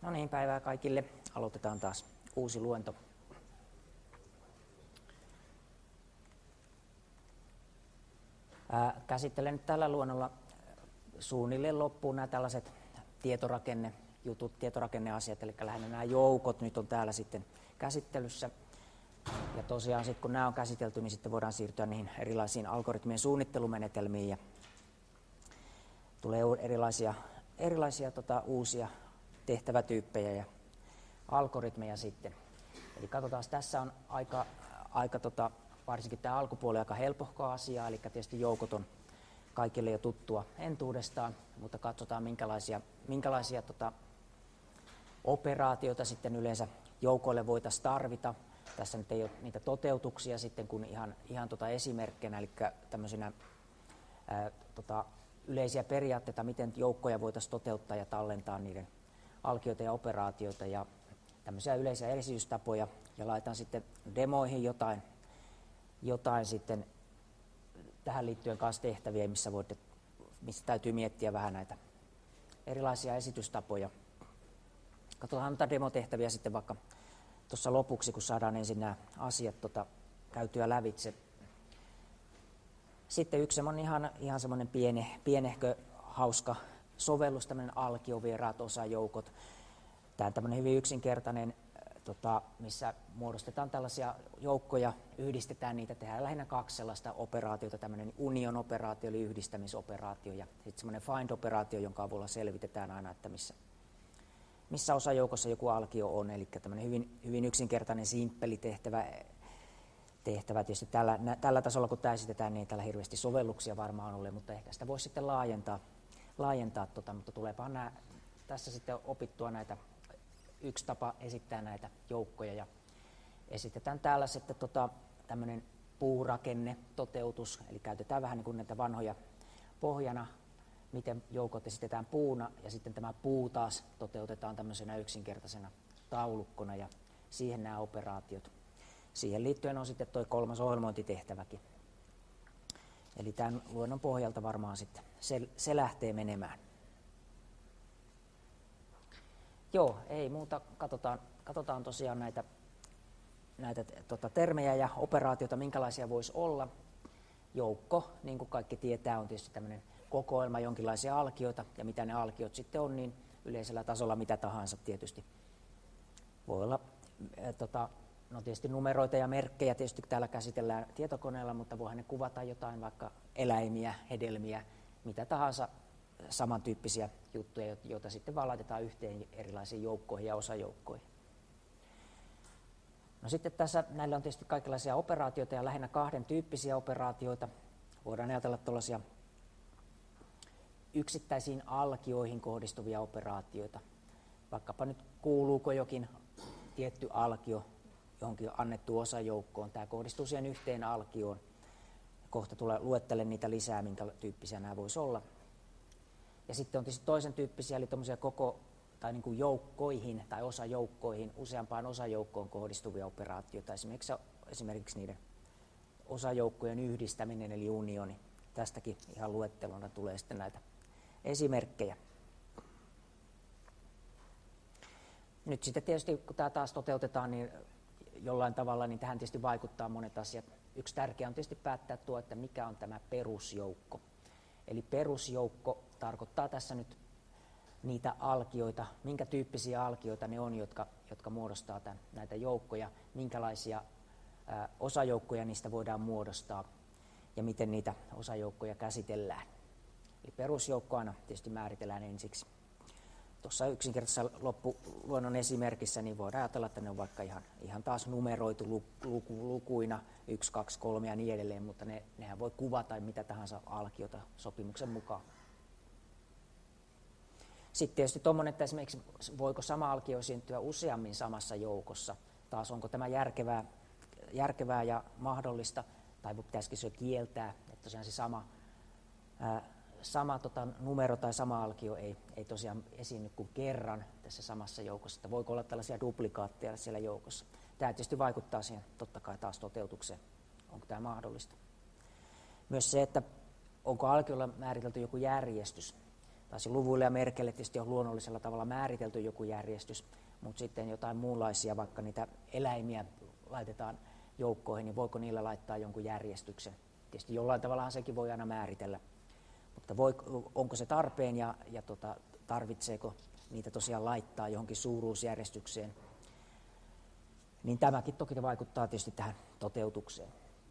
No niin, päivää kaikille. Aloitetaan taas uusi luento. Käsittelen nyt tällä luennolla suunnilleen loppuun nämä tällaiset tietorakennejutut, tietorakenneasiat, eli lähinnä nämä joukot nyt on täällä sitten käsittelyssä. Ja tosiaan sitten kun nämä on käsitelty, niin sitten voidaan siirtyä niihin erilaisiin algoritmien suunnittelumenetelmiin ja tulee erilaisia uusia tehtävätyyppejä ja algoritmeja sitten. Eli katsotaan, tässä on aika varsinkin tämä alkupuoli aika helpohkoa asiaa, eli tietysti joukot on kaikille jo tuttua entuudestaan, mutta katsotaan minkälaisia operaatioita sitten yleensä joukoille voitaisiin tarvita. Tässä nyt ei ole niitä toteutuksia sitten kuin ihan esimerkkinä, eli tämmöisinä yleisiä periaatteita, miten joukkoja voitaisiin toteuttaa ja tallentaa niiden alkioita ja operaatioita ja tämmöisiä yleisiä esitystapoja, ja laitan sitten demoihin jotain sitten tähän liittyen kanssa tehtäviä, missä täytyy miettiä vähän näitä erilaisia esitystapoja. Katsotaan noita demotehtäviä sitten vaikka tuossa lopuksi, kun saadaan ensin nämä asiat käytyä lävitse. Sitten yksi ihan semmoinen pienehkö hauska sovellus, tämmöinen alkiovieraat osajoukot. Tämä on tämmöinen hyvin yksinkertainen, missä muodostetaan tällaisia joukkoja, yhdistetään niitä, tehdään lähinnä kaksi sellaista operaatiota, tämmöinen union-operaatio eli yhdistämisoperaatio ja sitten semmoinen find-operaatio, jonka avulla selvitetään aina, että missä osajoukossa joku alkio on, eli tämmöinen hyvin yksinkertainen, simppeli tehtävä. Tietysti tällä tasolla, kun tämä esitetään, niin ei täällä hirveästi sovelluksia varmaan ole, mutta ehkä sitä voisi sitten laajentaa mutta tuleepahan tässä sitten opittua yksi tapa esittää näitä joukkoja, ja esitetään täällä sitten tämmöinen puurakenne-toteutus, eli käytetään vähän niin kuin näitä vanhoja pohjana, miten joukot esitetään puuna, ja sitten tämä puu taas toteutetaan tämmöisenä yksinkertaisena taulukkona, ja siihen nämä operaatiot. Siihen liittyen on sitten tuo kolmas ohjelmointitehtäväkin. Eli tämän luennon pohjalta varmaan sitten se lähtee menemään. Joo, ei muuta. Katsotaan tosiaan näitä termejä ja operaatioita, minkälaisia voisi olla. Joukko, niin kuin kaikki tietää, on tietysti tämmöinen kokoelma jonkinlaisia alkioita, ja mitä ne alkiot sitten on, niin yleisellä tasolla mitä tahansa tietysti. Voi olla no tietysti numeroita ja merkkejä tietysti täällä käsitellään tietokoneella, mutta voihan ne kuvata jotain, vaikka eläimiä, hedelmiä, mitä tahansa samantyyppisiä juttuja, joita sitten vaan laitetaan yhteen erilaisiin joukkoihin ja osajoukkoihin. No sitten tässä näillä on tietysti kaikenlaisia operaatioita ja lähinnä kahden tyyppisiä operaatioita. Voidaan ajatella tuollaisia yksittäisiin alkioihin kohdistuvia operaatioita. Vaikkapa nyt kuuluuko jokin tietty alkio johonkin annettu osajoukkoon. Tämä kohdistuu siihen yhteen alkioon. Kohta luettelen niitä lisää, minkä tyyppisiä nämä voisi olla. Ja sitten on tietysti toisen tyyppisiä, eli tuommoisia niin kuin joukkoihin tai osajoukkoihin, useampaan osajoukkoon kohdistuvia operaatioita. Esimerkiksi niiden osajoukkojen yhdistäminen, eli unioni. Tästäkin ihan luettelona tulee sitten näitä esimerkkejä. Nyt sitten tietysti, kun tämä taas toteutetaan, niin jollain tavalla, niin tähän tietysti vaikuttaa monet asiat. Yksi tärkeä on tietysti päättää että mikä on tämä perusjoukko. Eli perusjoukko tarkoittaa tässä nyt niitä alkioita, minkä tyyppisiä alkioita ne on, jotka muodostaa näitä joukkoja, minkälaisia osajoukkoja niistä voidaan muodostaa ja miten niitä osajoukkoja käsitellään. Eli perusjoukko aina tietysti määritellään ensiksi. Tuossa yksinkertaisessa loppuluennon esimerkissä niin voidaan ajatella, että ne on vaikka ihan taas numeroitu lukuina 1, 2, 3 ja niin edelleen, mutta nehän voi kuvata mitä tahansa alkiota sopimuksen mukaan. Sitten tietysti tuommoinen, että esimerkiksi voiko sama alkio syntyä useammin samassa joukossa. Taas onko tämä järkevää ja mahdollista, tai pitäisikö se kieltää, että tosiaan se sama numero tai sama alkio ei tosiaan esiinny kuin kerran tässä samassa joukossa. Että voiko olla tällaisia duplikaatteja siellä joukossa. Tämä tietysti vaikuttaa siihen totta kai taas toteutukseen. Onko tämä mahdollista? Myös se, että onko alkiolla määritelty joku järjestys. luvuilla ja merkeillä tietysti on luonnollisella tavalla määritelty joku järjestys, mutta sitten jotain muunlaisia, vaikka niitä eläimiä laitetaan joukkoihin, niin voiko niillä laittaa jonkun järjestyksen? Tietysti jollain tavallahan sekin voi aina määritellä, mutta onko se tarpeen ja tarvitseeko niitä tosiaan laittaa johonkin suuruusjärjestykseen, niin tämäkin toki vaikuttaa tietysti tähän toteutukseen.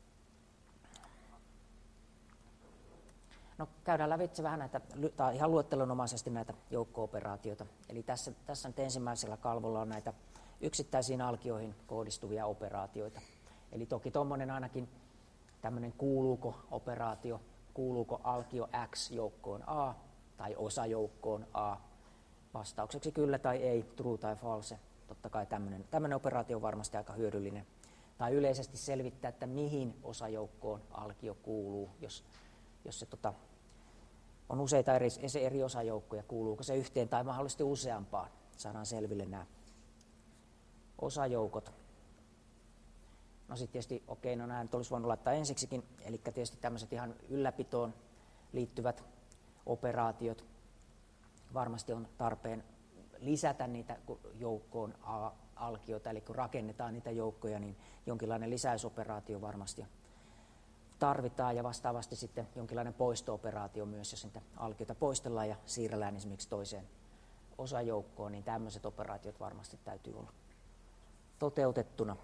No, käydään lävitse vähän näitä, tai ihan luettelonomaisesti näitä joukko-operaatioita. Eli tässä nyt ensimmäisellä kalvolla on näitä yksittäisiin alkioihin kohdistuvia operaatioita. Eli toki tuommoinen ainakin tämmöinen kuuluuko-operaatio, kuuluuko alkio X joukkoon A tai osajoukkoon A, vastaukseksi kyllä tai ei, true tai false. Totta kai tämmöinen operaatio on varmasti aika hyödyllinen. Tai yleisesti selvittää, että mihin osajoukkoon alkio kuuluu, jos se on useita eri osajoukkoja, kuuluuko se yhteen tai mahdollisesti useampaan. Saadaan selville nämä osajoukot. No sitten tietysti, no nämä nyt olisi voinut laittaa ensiksikin, eli tietysti tämmöiset ihan ylläpitoon liittyvät operaatiot. Varmasti on tarpeen lisätä niitä joukkoon alkioita, eli kun rakennetaan niitä joukkoja, niin jonkinlainen lisäysoperaatio varmasti tarvitaan, ja vastaavasti sitten jonkinlainen poisto-operaatio myös, jos niitä alkioita poistellaan ja siirrellään esimerkiksi toiseen osajoukkoon, niin tämmöiset operaatiot varmasti täytyy olla toteutettuna.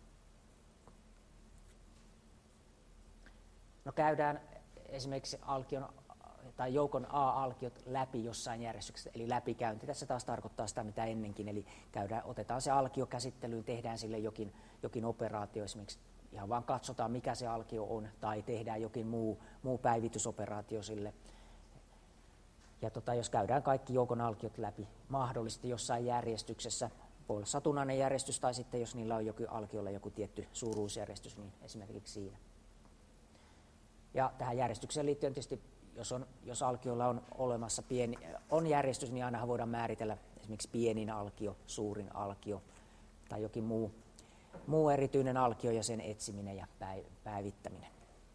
No, käydään esimerkiksi tai joukon A-alkiot läpi jossain järjestyksessä, eli läpikäynti. Tässä taas tarkoittaa sitä, mitä ennenkin, eli otetaan se alkio käsittelyyn, tehdään sille jokin operaatio, esimerkiksi ihan vaan katsotaan, mikä se alkio on, tai tehdään jokin muu päivitysoperaatio sille. Ja jos käydään kaikki joukon alkiot läpi, mahdollisesti jossain järjestyksessä, voi olla satunnainen järjestys, tai sitten jos niillä on alkiolla joku tietty suuruusjärjestys, niin esimerkiksi siinä. Ja tähän järjestykseen liittyen tietysti, jos alkiolla on olemassa on järjestys, niin aina voidaan määritellä esimerkiksi pienin alkio, suurin alkio tai jokin muu erityinen alkio ja sen etsiminen ja päivittäminen.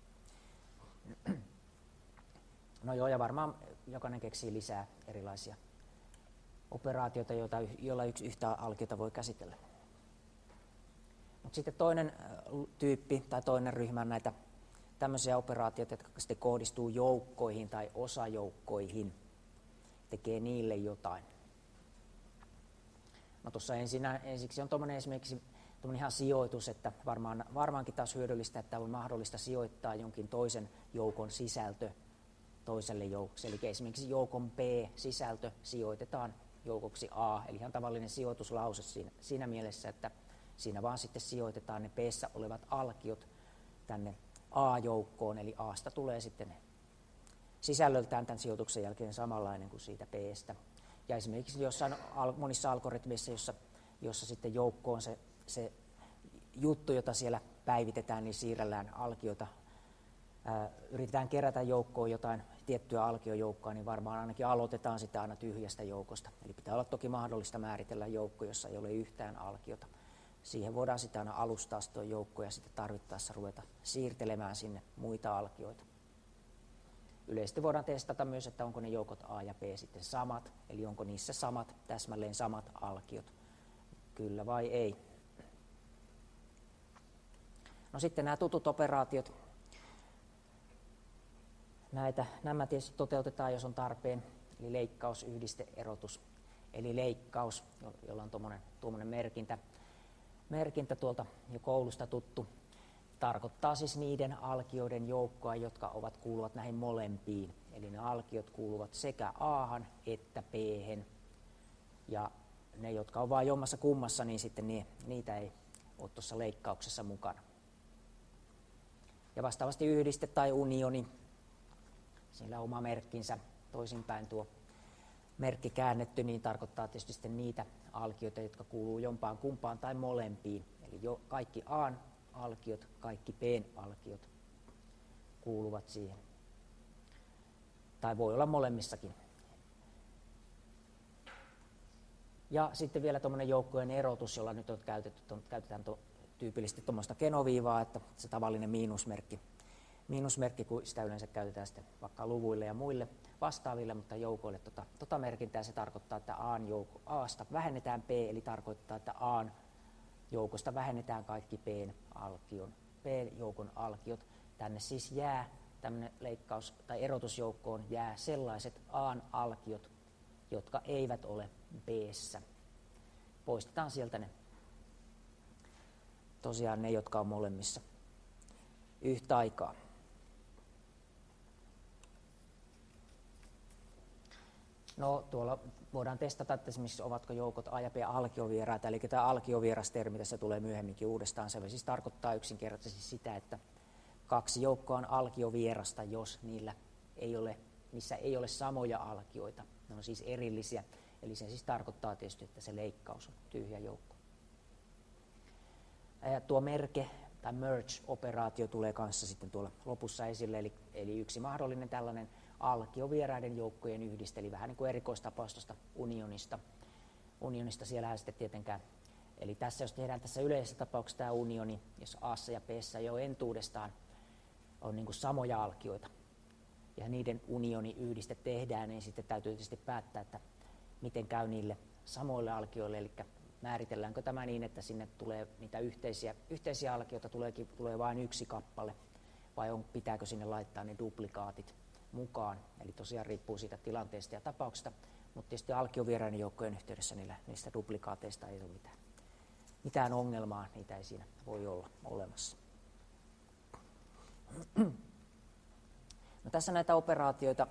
No joo, ja varmaan jokainen keksii lisää erilaisia operaatioita, joilla yhtä alkiota voi käsitellä. Mutta sitten toinen tyyppi tai toinen ryhmä on näitä tämmöisiä operaatioita, jotka sitten kohdistuu joukkoihin tai osajoukkoihin, tekee niille jotain. No, tuossa ensiksi on esimerkiksi ihan sijoitus, että varmaankin taas hyödyllistä, että on mahdollista sijoittaa jonkin toisen joukon sisältö toiselle joukoksi. Eli esimerkiksi joukon B-sisältö sijoitetaan joukoksi A, eli ihan tavallinen sijoituslause siinä mielessä, että siinä vaan sitten sijoitetaan ne B:ssä olevat alkiot tänne A-joukkoon, eli A:sta tulee sitten sisällöltään tämän sijoituksen jälkeen samanlainen kuin siitä B:stä. Ja esimerkiksi monissa algoritmeissa, jossa sitten joukkoon se juttu, jota siellä päivitetään, niin siirrellään alkiota. Yritetään kerätä joukkoon jotain tiettyä alkiojoukkoa, niin varmaan ainakin aloitetaan sitten aina tyhjästä joukosta. Eli pitää olla toki mahdollista määritellä joukko, jossa ei ole yhtään alkiota. Siihen voidaan sitten aina alustaa tuo joukko ja sitten tarvittaessa ruveta siirtelemään sinne muita alkioita. Yleisesti voidaan testata myös, että onko ne joukot A ja B sitten samat, eli onko niissä täsmälleen samat alkiot, kyllä vai ei. No sitten nämä tutut operaatiot, nämä tietysti toteutetaan, jos on tarpeen, eli leikkaus, yhdiste, erotus. Eli leikkaus, jolla on tuommoinen merkintä tuolta jo koulusta tuttu, tarkoittaa siis niiden alkioiden joukkoa, jotka kuuluvat näihin molempiin. Eli ne alkiot kuuluvat sekä A:han että B:hen. Ja ne, jotka on vain jommassa kummassa, niin sitten niitä ei ole tuossa leikkauksessa mukana. Ja vastaavasti yhdiste tai unioni, sillä on oma merkkinsä, toisinpäin tuo merkki käännetty, niin tarkoittaa tietysti sitten niitä alkioita, jotka kuuluu jompaan kumpaan tai molempiin. Eli kaikki A:n alkiot, kaikki B:n alkiot kuuluvat siihen. Tai voi olla molemmissakin. Ja sitten vielä tuommoinen joukkojen erotus, jolla nyt käytetään tyypillisesti tuommoista kenoviivaa, että se tavallinen miinusmerkki miinusmerkki, kun sitä yleensä käytetään sitten vaikka luvuille ja muille vastaaville, mutta joukoille tota merkintää se tarkoittaa, että A:sta vähennetään P, eli tarkoittaa, että A:n joukosta vähennetään kaikki P-joukon alkiot. Tänne siis jää tämmöinen leikkaus- tai erotusjoukkoon jää sellaiset A:n alkiot, jotka eivät ole B:ssä. Poistetaan sieltä ne tosiaan ne, jotka on molemmissa yhtä aikaa. No tuolla voidaan testata, että esimerkiksi ovatko joukot A ja B alkiovieraita, eli tämä alkiovieras-termi tässä tulee myöhemminkin uudestaan. Se siis tarkoittaa yksinkertaisesti sitä, että kaksi joukkoa on alkiovierasta, jos niissä ei ole samoja alkioita. Ne on siis erillisiä, eli se siis tarkoittaa tietysti, että se leikkaus on tyhjä joukko. Tuo merge tai merge-operaatio tulee kanssa sitten tuolla lopussa esille, eli yksi mahdollinen tällainen alkiovieraiden joukkojen yhdistely, vähän niin kuin erikoistapaus tuosta unionista. Unionista siellähän sitten tietenkään, eli tässä jos tehdään tässä yleisessä tapauksessa tämä unioni, jos A:ssa ja B:ssä jo entuudestaan on niin kuin samoja alkioita, ja niiden unioniyhdiste tehdään, niin sitten täytyy tietysti päättää, että miten käy niille samoille alkioille, eli määritelläänkö tämä niin, että sinne tulee niitä yhteisiä alkioita, tulee vain yksi kappale, vai pitääkö sinne laittaa ne duplikaatit mukaan. Eli tosiaan riippuu siitä tilanteesta ja tapauksesta, mutta tietysti alkiovieraiden joukkojen yhteydessä niistä duplikaateista ei ole mitään ongelmaa, niitä ei siinä voi olla olemassa. No, tässä näitä operaatioita.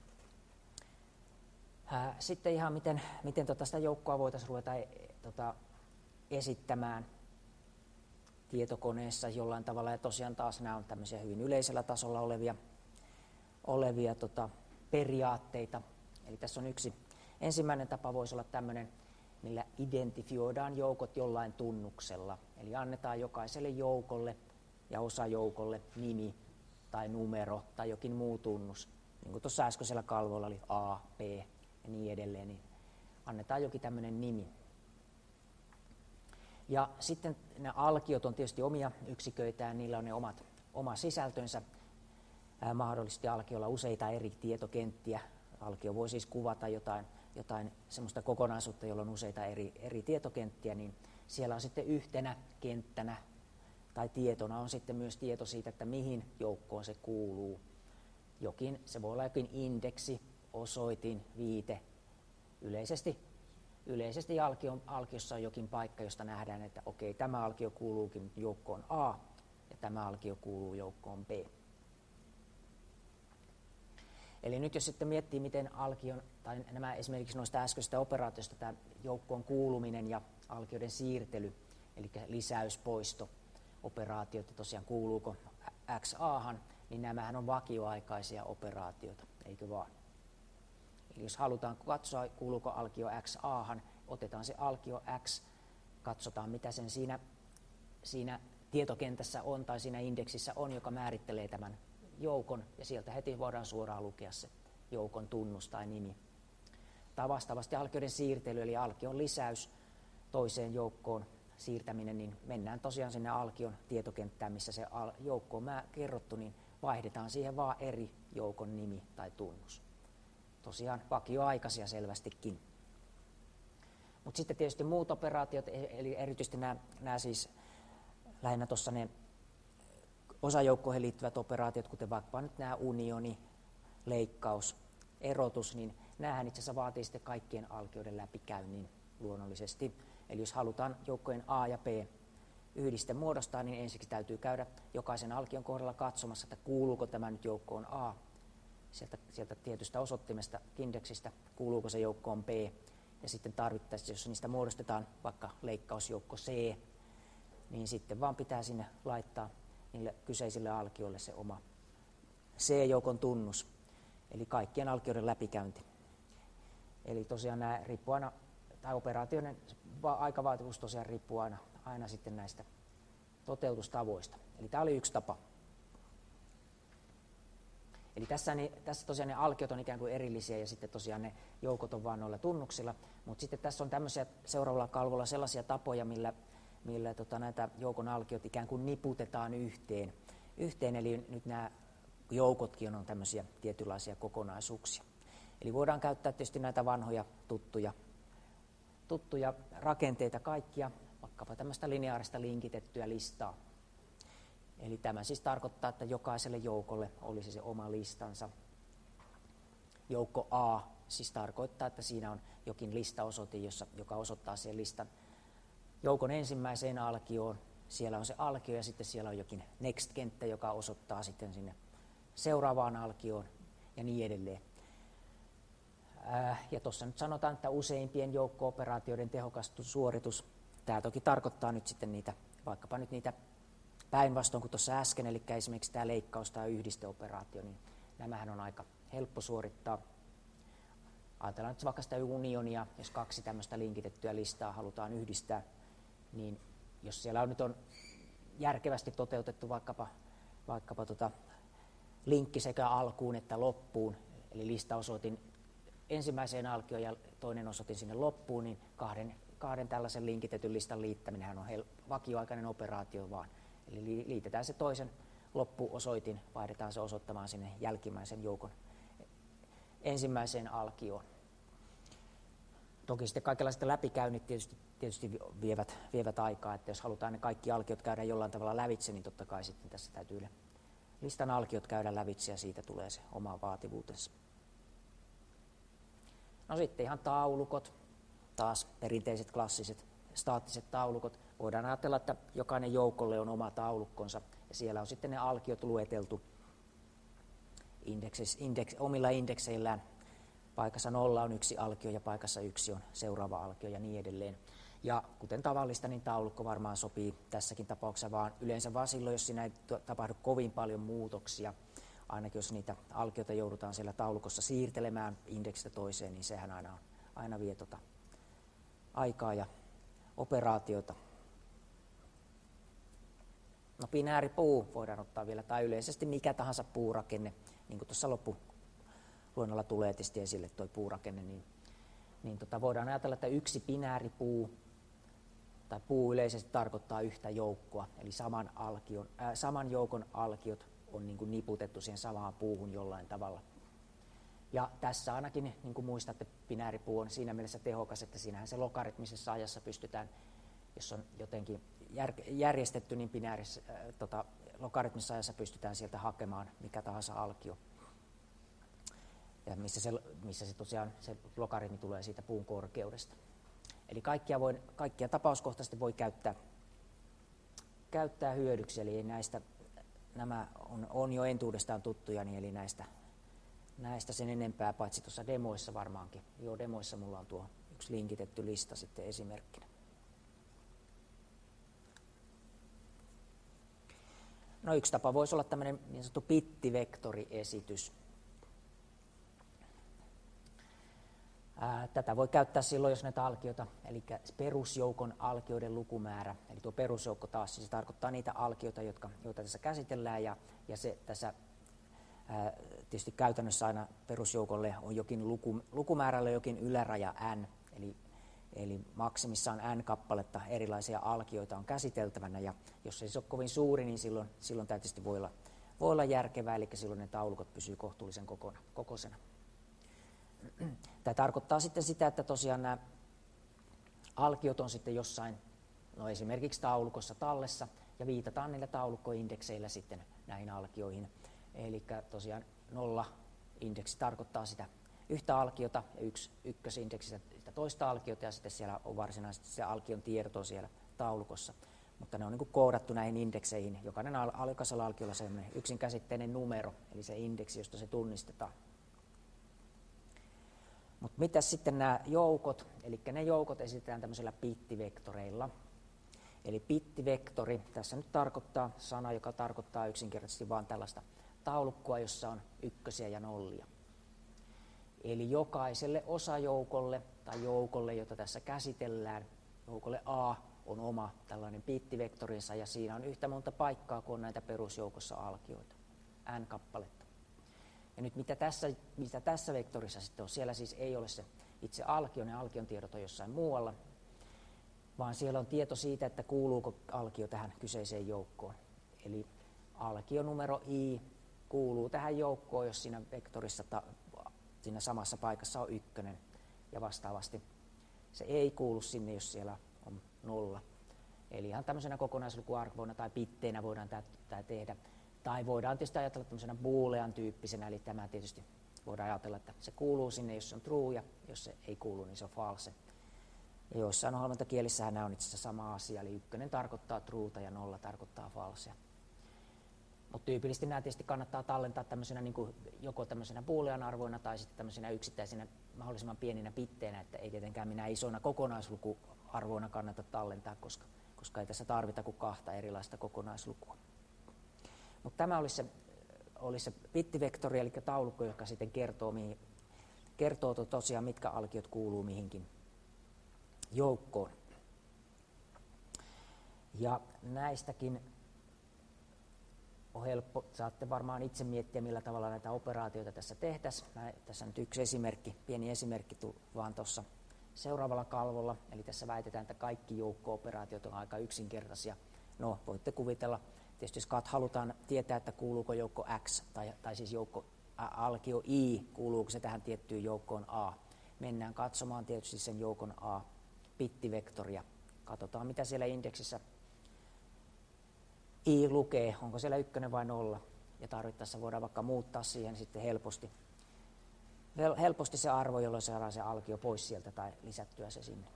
Sitten ihan miten sitä joukkoa voitaisiin ruveta esittämään tietokoneessa jollain tavalla, ja tosiaan taas nämä on tämmöisiä hyvin yleisellä tasolla olevia periaatteita. Eli tässä on ensimmäinen tapa voisi olla tämmöinen, millä identifioidaan joukot jollain tunnuksella. Eli annetaan jokaiselle joukolle ja osajoukolle nimi tai numero tai jokin muu tunnus. Niin kuin tuossa äskeisellä kalvolla oli A, B ja niin edelleen, niin annetaan jokin tämmöinen nimi. Ja sitten nämä alkiot on tietysti omia yksiköitään, niillä on ne oma sisältönsä. Mahdollisesti alkiolla useita eri tietokenttiä. Alkio voi siis kuvata jotain semmoista kokonaisuutta, jolla on useita eri tietokenttiä, niin siellä on sitten yhtenä kenttänä tai tietona on sitten myös tieto siitä, että mihin joukkoon se kuuluu. Se voi olla jokin indeksi, osoitin, viite. Yleisesti alkiossa on jokin paikka, josta nähdään, että okei, tämä alkio kuuluukin joukkoon A ja tämä alkio kuuluu joukkoon B. Eli nyt jos sitten miettii, miten alkion, tai nämä esimerkiksi noista äskeisistä operaatioista, tämä joukkoon kuuluminen ja alkioiden siirtely, eli lisäys, poisto, operaatiot, ja tosiaan kuuluuko X A:han, niin nämähän on vakioaikaisia operaatioita, eikö vaan? Eli jos halutaan katsoa, kuuluuko alkio X A:han, otetaan se alkio X, katsotaan mitä sen siinä tietokentässä on tai siinä indeksissä on, joka määrittelee tämän joukon, ja sieltä heti voidaan suoraan lukea se joukon tunnus tai nimi. Tai vastaavasti alkioiden siirtely, eli alkion lisäys toiseen joukkoon siirtäminen, niin mennään tosiaan sinne alkion tietokenttään, missä se joukko on kerrottu, niin vaihdetaan siihen vaan eri joukon nimi tai tunnus. Tosiaan vakioaikaisia selvästikin. Mutta sitten tietysti muut operaatiot, eli erityisesti nämä siis lähinnä tuossa ne osajoukkoihin liittyvät operaatiot, kuten vaikka nyt nämä unioni, leikkaus, erotus, niin näähän itse asiassa vaatii sitten kaikkien alkioiden läpikäynnin luonnollisesti. Eli jos halutaan joukkojen A ja B yhdiste muodostaa, niin ensiksi täytyy käydä jokaisen alkion kohdalla katsomassa, että kuuluuko tämä nyt joukkoon A, sieltä tietystä osoittimesta, indeksistä, kuuluuko se joukkoon B, ja sitten tarvittaessa, jos niistä muodostetaan vaikka leikkausjoukko C, niin sitten vaan pitää sinne laittaa niille kyseisille alkioille se oma C-joukon tunnus, eli kaikkien alkioiden läpikäynti. Eli tosiaan nämä riippuu aina, tai operaatioiden aikavaativuus tosiaan riippuu aina sitten näistä toteutustavoista. Eli tämä oli yksi tapa. Eli tässä tosiaan ne alkiot on ikään kuin erillisiä ja sitten tosiaan ne joukot on vaan noilla tunnuksilla, mutta sitten tässä on tämmöisiä seuraavalla kalvolla sellaisia tapoja, millä näitä joukon alkiot ikään kuin niputetaan yhteen. Eli nyt nämä joukotkin on tämmöisiä tietynlaisia kokonaisuuksia. Eli voidaan käyttää tietysti näitä vanhoja tuttuja rakenteita kaikkia, vaikkapa tämmöistä lineaarista linkitettyä listaa. Eli tämä siis tarkoittaa, että jokaiselle joukolle olisi se oma listansa. Joukko A siis tarkoittaa, että siinä on jokin listaosoite, joka osoittaa sen listan joukon ensimmäiseen alkioon. Siellä on se alkio ja sitten siellä on jokin next-kenttä, joka osoittaa sitten sinne seuraavaan alkioon ja niin edelleen. Ja tuossa nyt sanotaan, että useimpien joukko-operaatioiden tehokas suoritus, tämä toki tarkoittaa nyt sitten niitä, vaikkapa nyt niitä päinvastoin kuin tuossa äsken, eli esimerkiksi tämä leikkaus tai yhdisteoperaatio, niin nämähän on aika helppo suorittaa. Ajatellaan nyt vaikka sitä unionia, jos kaksi tämmöistä linkitettyä listaa halutaan yhdistää, niin jos siellä nyt on järkevästi toteutettu vaikkapa linkki sekä alkuun että loppuun, eli listaosoitin ensimmäiseen alkioon ja toinen osoitin sinne loppuun, niin kahden tällaisen linkitetyn listan liittäminenhän on vakioaikainen operaatio vaan. Eli liitetään se toisen loppuosoitin, vaihdetaan se osoittamaan sinne jälkimmäisen joukon ensimmäiseen alkioon. Toki sitten kaikenlaiset läpikäynnit tietysti vievät aikaa, että jos halutaan ne kaikki alkiot käydä jollain tavalla lävitse, niin totta kai sitten tässä täytyy ne listan alkiot käydä lävitse ja siitä tulee se oma vaativuutensa. No sitten ihan taulukot, taas perinteiset klassiset staattiset taulukot. Voidaan ajatella, että jokainen joukolle on oma taulukkonsa ja siellä on sitten ne alkiot lueteltu omilla indekseillään. Paikassa 0 on yksi alkio ja paikassa 1 on seuraava alkio ja niin edelleen. Ja kuten tavallista, niin taulukko varmaan sopii tässäkin tapauksessa vaan yleensä vaan silloin, jos siinä ei tapahdu kovin paljon muutoksia. Ainakin jos niitä alkioita joudutaan siellä taulukossa siirtelemään indeksistä toiseen, niin sehän aina vie aikaa ja operaatiota. No binääripuu voidaan ottaa vielä, tai yleisesti mikä tahansa puurakenne, niin kuin tuossa loppuluennolla tulee tietysti esille tuo puurakenne, niin voidaan ajatella, että yksi binääripuu tai puu yleisesti tarkoittaa yhtä joukkoa, eli saman joukon alkiot on niin kuin niputettu siihen samaan puuhun jollain tavalla. Ja tässä ainakin, niin kuin muistatte, binääripuu on siinä mielessä tehokas, että siinähän se logaritmisessa ajassa pystytään, jos on jotenkin järjestetty, niin logaritmisessa ajassa pystytään sieltä hakemaan mikä tahansa alkio. Ja missä se tosiaan se logaritmi tulee siitä puun korkeudesta. Eli kaikkia tapauskohtaisesti voi käyttää hyödyksi, eli nämä on jo entuudestaan tuttuja, niin eli näistä sen enempää, paitsi tuossa demoissa varmaankin. Joo, demoissa mulla on tuo yksi linkitetty lista sitten esimerkkinä. No yksi tapa voisi olla tämmöinen niin sanottu bittivektoriesitys. Tätä voi käyttää silloin, jos näitä alkioita, eli perusjoukon alkioiden lukumäärä, eli tuo perusjoukko taas, siis se tarkoittaa niitä alkioita, joita tässä käsitellään, ja se tässä tietysti käytännössä aina perusjoukolle on lukumäärällä jokin yläraja n, eli maksimissaan n kappaletta erilaisia alkioita on käsiteltävänä, ja jos se ei ole kovin suuri, niin silloin tämä tietysti voi olla järkevää, eli silloin ne taulukot pysyy kohtuullisen kokoisena. Tämä tarkoittaa sitten sitä, että tosiaan nämä alkiot on sitten jossain, no esimerkiksi taulukossa tallessa, ja viitataan niillä taulukkoindekseillä sitten näihin alkioihin. Eli tosiaan 0 indeksi tarkoittaa sitä yhtä alkiota ja ykkösindeksi sitä toista alkiota, ja sitten siellä on varsinaisesti se alkion tieto siellä taulukossa. Mutta ne on niin kuin koodattu näihin indekseihin. Jokainen jokaisella alkiolla on sellainen yksinkäsitteinen numero, eli se indeksi, josta se tunnistetaan. Mutta mitä sitten nämä joukot, eli ne joukot esitetään tämmöisillä bittivektoreilla. Eli bittivektori, tässä nyt tarkoittaa sana, joka tarkoittaa yksinkertaisesti vain tällaista taulukkoa, jossa on ykkösiä ja nollia. Eli jokaiselle osajoukolle tai joukolle, jota tässä käsitellään, joukolle A on oma tällainen bittivektorinsa, ja siinä on yhtä monta paikkaa kuin on näitä perusjoukossa alkioita, n kappaletta. Ja nyt mitä tässä vektorissa sitten on, siellä siis ei ole se itse alkion, ja alkion tiedot on jossain muualla, vaan siellä on tieto siitä, että kuuluuko alkio tähän kyseiseen joukkoon. Eli alkio numero I kuuluu tähän joukkoon, jos siinä vektorissa siinä samassa paikassa on 1, ja vastaavasti se ei kuulu sinne, jos siellä on 0. Eli ihan tämmöisenä kokonaislukuarvoina tai bitteinä voidaan tämä tehdä. Tai voidaan tietysti ajatella tämmöisenä boolean tyyppisenä, eli tämä tietysti voidaan ajatella, että se kuuluu sinne, jos se on true, ja jos se ei kuulu, niin se on false. Ja joissain ohjelmointikielissähän nämä on itse asiassa sama asia, eli 1 tarkoittaa truuta ja 0 tarkoittaa falsea. Mutta tyypillisesti nämä tietysti kannattaa tallentaa tämmöisenä, niin kuin joko tämmöisenä boolean arvoina tai sitten tämmöisenä yksittäisinä mahdollisimman pieninä bitteinä, että ei tietenkään minä isoina kokonaislukuarvoina kannata tallentaa, koska ei tässä tarvita kuin 2 erilaista kokonaislukua. Mutta tämä olisi se bittivektori, eli taulukko, joka sitten kertoo tosiaan, mitkä alkiot kuuluu mihinkin joukkoon. Ja näistäkin on helppo, saatte varmaan itse miettiä, millä tavalla näitä operaatioita tässä tehtäisiin. Tässä on nyt yksi esimerkki, pieni esimerkki vaan tuossa seuraavalla kalvolla. Eli tässä väitetään, että kaikki joukko-operaatiot on aika yksinkertaisia. No, voitte kuvitella, tietysti jos halutaan tietää, että kuuluuko joukko X, tai siis joukko alkio I, kuuluuko se tähän tiettyyn joukkoon A. Mennään katsomaan tietysti sen joukon A bittivektoria. Katsotaan, mitä siellä indeksissä I lukee, onko siellä 1 vai 0, ja tarvittaessa voidaan vaikka muuttaa siihen sitten helposti se arvo, jolloin saadaan se alkio pois sieltä tai lisättyä se sinne.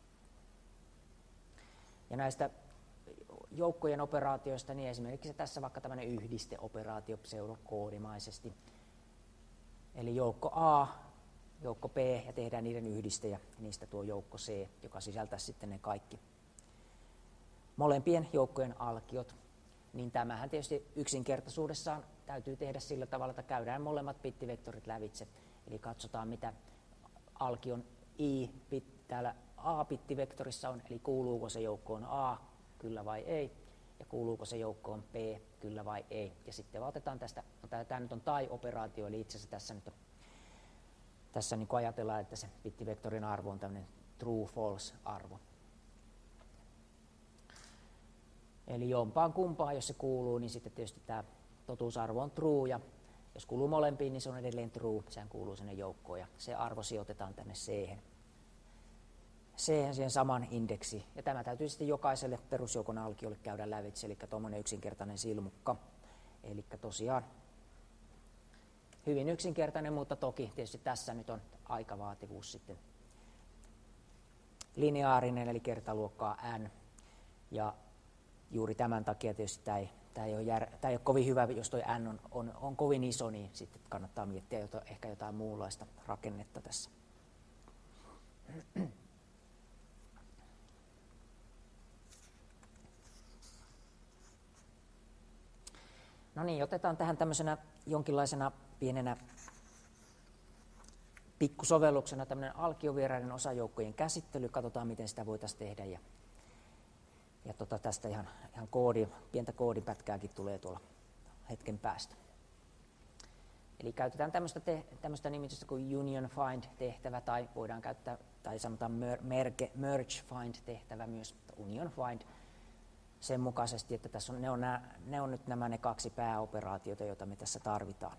Ja näistä joukkojen operaatioista, niin esimerkiksi tässä vaikka tämmöinen yhdisteoperaatio pseudokoodimaisesti. Eli joukko A, joukko B, ja tehdään niiden yhdiste, ja niistä tuo joukko C, joka sisältää sitten ne kaikki molempien joukkojen alkiot. Niin tämähän tietysti yksinkertaisuudessaan täytyy tehdä sillä tavalla, että käydään molemmat bittivektorit lävitse. Eli katsotaan, mitä alkion I täällä A-bittivektorissa on, eli kuuluuko se joukkoon A, kyllä vai ei, ja kuuluuko se joukkoon B, kyllä vai ei. Ja sitten otetaan tästä, tämä nyt on tai-operaatio, eli itse asiassa tässä niin ajatellaan, että se bittivektorin arvo on tämmöinen true-false-arvo. Eli jompaan kumpaan, jos se kuuluu, niin sitten tietysti tämä totuusarvo on true, ja jos kuuluu molempiin, niin se on edelleen true, sehän kuuluu sinne joukkoon, ja se arvo sijoitetaan tänne C-hen siihen saman indeksiin. Ja tämä täytyy sitten jokaiselle perusjoukon alkiolle käydä lävitse, eli tuommoinen yksinkertainen silmukka. Eli tosiaan hyvin yksinkertainen, mutta toki tietysti tässä nyt on aikavaativuus sitten lineaarinen, eli kertaluokkaa n, ja juuri tämän takia tietysti tämä ei ole kovin hyvä, jos tuo n on kovin iso, niin sitten kannattaa miettiä ehkä jotain muunlaista rakennetta tässä. No niin, otetaan tähän tämmöisenä jonkinlaisena pienenä pikkusovelluksena tämmöinen alkiovieraiden osajoukkojen käsittely. Katsotaan, miten sitä voitaisiin tehdä. Ja tästä ihan pientä koodipätkääkin tulee tuolla hetken päästä. Eli käytetään tämmöistä nimitystä kuin union find-tehtävä, tai voidaan käyttää, tai sanotaan merge find-tehtävä myös, union find, sen mukaisesti, että tässä ne on nyt ne 2 pääoperaatiota, joita me tässä tarvitaan.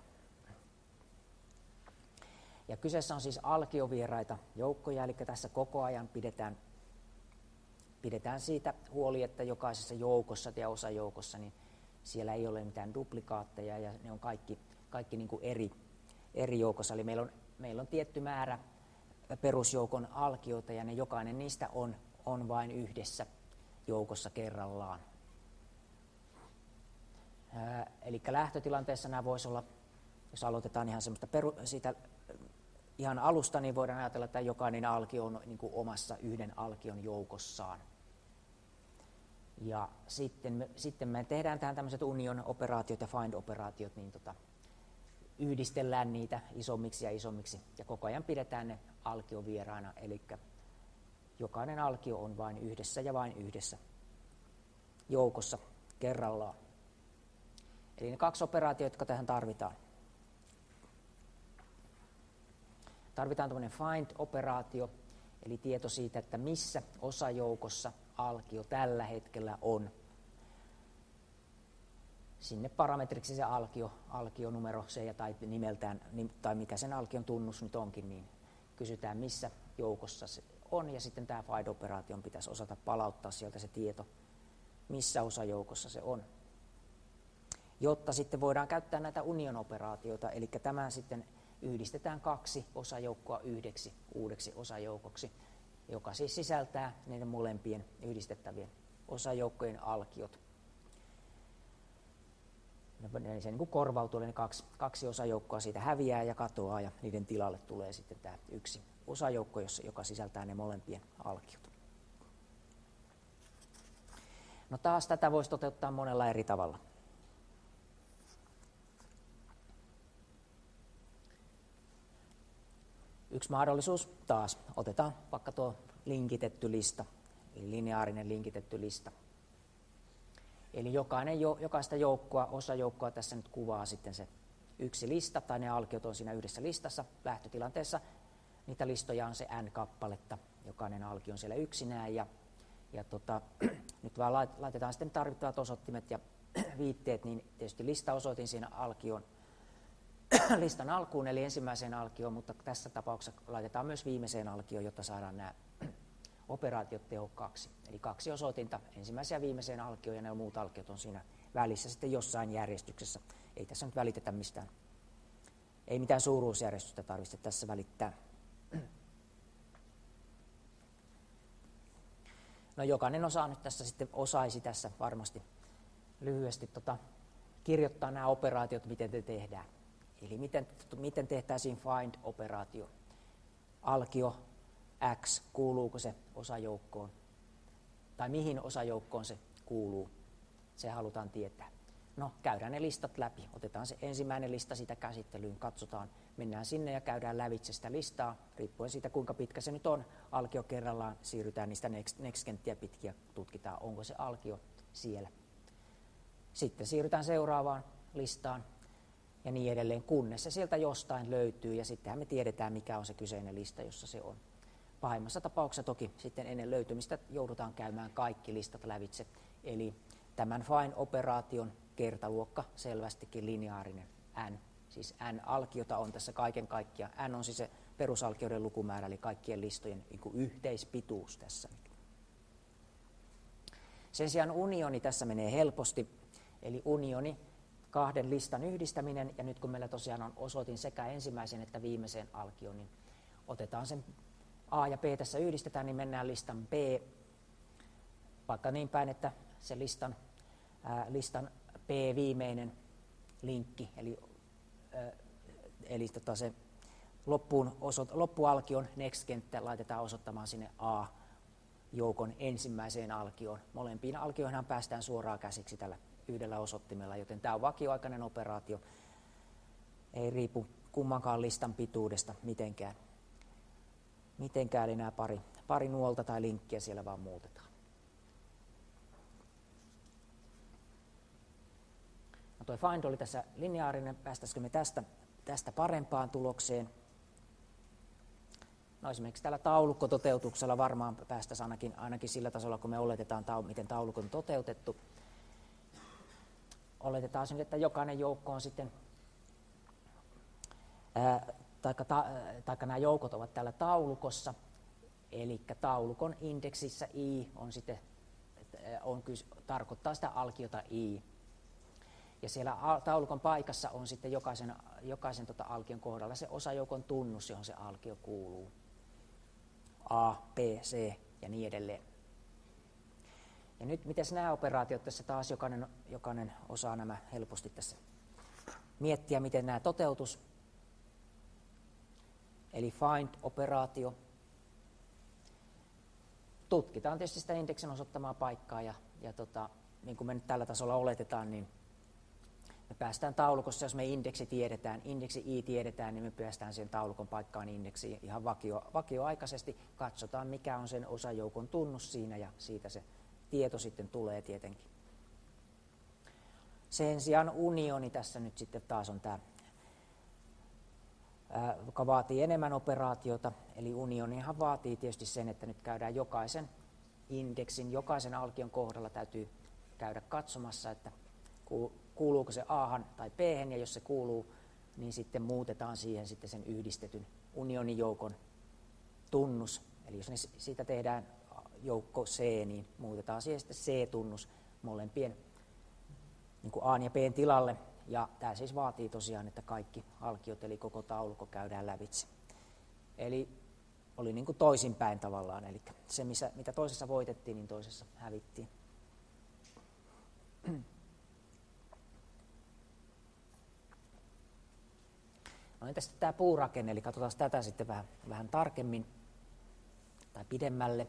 Ja kyseessä on siis alkiovieraita joukkoja, eli tässä koko ajan pidetään siitä huoli, että jokaisessa joukossa ja osajoukossa niin siellä ei ole mitään duplikaatteja, ja ne on kaikki niin kuin eri joukossa. Eli meillä on tietty määrä perusjoukon alkioita, ja jokainen niistä on vain yhdessä joukossa kerrallaan. Eli lähtötilanteessa nämä voisi olla, jos aloitetaan ihan siitä ihan alusta, niin voidaan ajatella, että jokainen alkio on niin kuin omassa yhden alkion joukossaan. Ja sitten me tehdään tähän tämmöiset union-operaatiot ja find-operaatiot, niin yhdistellään niitä isommiksi ja isommiksi, ja koko ajan pidetään ne alkiovieraana, eli jokainen alkio on vain yhdessä ja vain yhdessä joukossa kerrallaan. Eli ne 2 operaatiota, jotka tähän tarvitaan. Tarvitaan tämmöinen find-operaatio, eli tieto siitä, että missä osajoukossa alkio tällä hetkellä on. sinne parametriksi se alkionumero se tai nimeltään, tai mikä sen alkion tunnus nyt onkin, niin kysytään missä joukossa se on, ja sitten tämä find-operaation pitäisi osata palauttaa sieltä se tieto, missä osajoukossa se on. Jotta sitten voidaan käyttää näitä union-operaatioita, eli tämä sitten yhdistetään 2 osajoukkoa yhdeksi uudeksi osajoukoksi, joka siis sisältää niiden molempien yhdistettävien osajoukkojen alkiot. Se niin kuin korvautuu, eli ne kaksi osajoukkoa siitä häviää ja katoaa, ja niiden tilalle tulee sitten tämä yksi osajoukko, joka sisältää ne molempien alkiot. No taas tätä voisi toteuttaa monella eri tavalla. Yksi mahdollisuus taas, otetaan vaikka tuo linkitetty lista, eli lineaarinen linkitetty lista. Eli jokaista osajoukkoa tässä nyt kuvaa sitten se yksi lista, tai ne alkiot on siinä yhdessä listassa. Lähtötilanteessa niitä listoja on se n kappaletta, jokainen alkio on siellä yksinään, ja nyt vaan laitetaan sitten tarvittavat osoittimet ja viitteet, niin tietysti listaosoitin siinä listan alkuun, eli ensimmäiseen alkioon, mutta tässä tapauksessa laitetaan myös viimeiseen alkioon, jotta saadaan nämä operaatiot tehokkaaksi. Eli 2 osoitinta ensimmäiseen ja viimeiseen alkioon, ja ne muut alkiot on siinä välissä sitten jossain järjestyksessä. Ei tässä nyt välitetä mistään. Ei mitään suuruusjärjestystä tarvitse tässä välittää. No jokainen nyt tässä sitten osaisi tässä varmasti lyhyesti kirjoittaa nämä operaatiot, miten te tehdään. Eli miten tehtäisiin find-operaatio. Alkio X, kuuluuko se osajoukkoon, tai mihin osajoukkoon se kuuluu, se halutaan tietää. No, käydään ne listat läpi. Otetaan se ensimmäinen lista siitä käsittelyyn, katsotaan, mennään sinne ja käydään lävitse sitä listaa, riippuen siitä kuinka pitkä se nyt on. Alkio kerrallaan, siirrytään niistä next-kenttiä pitkiä, tutkitaan onko se alkio siellä. Sitten siirrytään seuraavaan listaan ja niin edelleen, kunnes se sieltä jostain löytyy, ja sittenhän me tiedetään mikä on se kyseinen lista, jossa se on. Pahimmassa tapauksessa toki sitten ennen löytymistä joudutaan käymään kaikki listat lävitse, eli tämän find-operaation kertaluokka selvästikin lineaarinen n. Siis n-alkiota on tässä kaiken kaikkiaan. N on siis se perusalkioiden lukumäärä, eli kaikkien listojen yhteispituus tässä. Sen sijaan unioni tässä menee helposti, eli unioni, 2 listan yhdistäminen, ja nyt kun meillä tosiaan on osoitin sekä ensimmäisen että viimeiseen alkioon, niin otetaan sen A ja B tässä yhdistetään, niin mennään listan B, vaikka niin päin, että se listan B viimeinen linkki, eli se loppualkion next-kenttä laitetaan osoittamaan sinne A-joukon ensimmäiseen alkioon. Molempiin alkioihin päästään suoraan käsiksi tällä yhdellä osoittimella, joten tämä on vakioaikainen operaatio, ei riipu kummankaan listan pituudesta mitenkään, eli nämä pari nuolta tai linkkiä siellä vaan muutetaan. No tuo find oli tässä lineaarinen, päästäisikö me tästä parempaan tulokseen? No esimerkiksi tällä taulukkototeutuksella varmaan päästäisiin ainakin sillä tasolla, kun me oletetaan, miten taulukko on toteutettu. Oletetaan sen, että jokainen joukko on sitten, taikka nämä joukot ovat täällä taulukossa, eli taulukon indeksissä i on sitten, tarkoittaa sitä alkiota i. Ja siellä taulukon paikassa on sitten jokaisen alkion kohdalla se osajoukon tunnus, johon se alkio kuuluu. A, B, C ja niin edelleen. Ja nyt miten nämä operaatiot tässä taas jokainen osaa nämä helposti tässä miettiä, miten nämä toteutus. Eli find-operaatio. Tutkitaan tietysti sitä indeksin osoittamaa paikkaa ja niin kuin me nyt tällä tasolla oletetaan, niin me päästään taulukossa, jos me indeksi i tiedetään, niin me päästään siihen taulukon paikkaan indeksiin ihan vakioaikaisesti. Katsotaan, mikä on sen osajoukon tunnus siinä, ja siitä se tieto sitten tulee tietenkin. Sen sijaan unioni tässä nyt sitten taas on tämä, joka vaatii enemmän operaatiota. Eli unionihan vaatii tietysti sen, että nyt käydään jokaisen indeksin, jokaisen alkion kohdalla täytyy käydä katsomassa, että kuuluuko se A:han tai B:hen, ja jos se kuuluu, niin sitten muutetaan siihen sitten sen yhdistetyn unionijoukon tunnus. Eli jos siitä tehdään joukko C, niin muutetaan siihen sitten C-tunnus molempien niin kuin A:n ja B:n tilalle. Ja tämä siis vaatii tosiaan, että kaikki alkiot, eli koko taulukko käydään lävitse. Eli oli niin kuin toisinpäin tavallaan, eli se mitä toisessa voitettiin, niin toisessa hävittiin. No entäs tämä puurakenne, eli katsotaan tätä sitten vähän tarkemmin tai pidemmälle.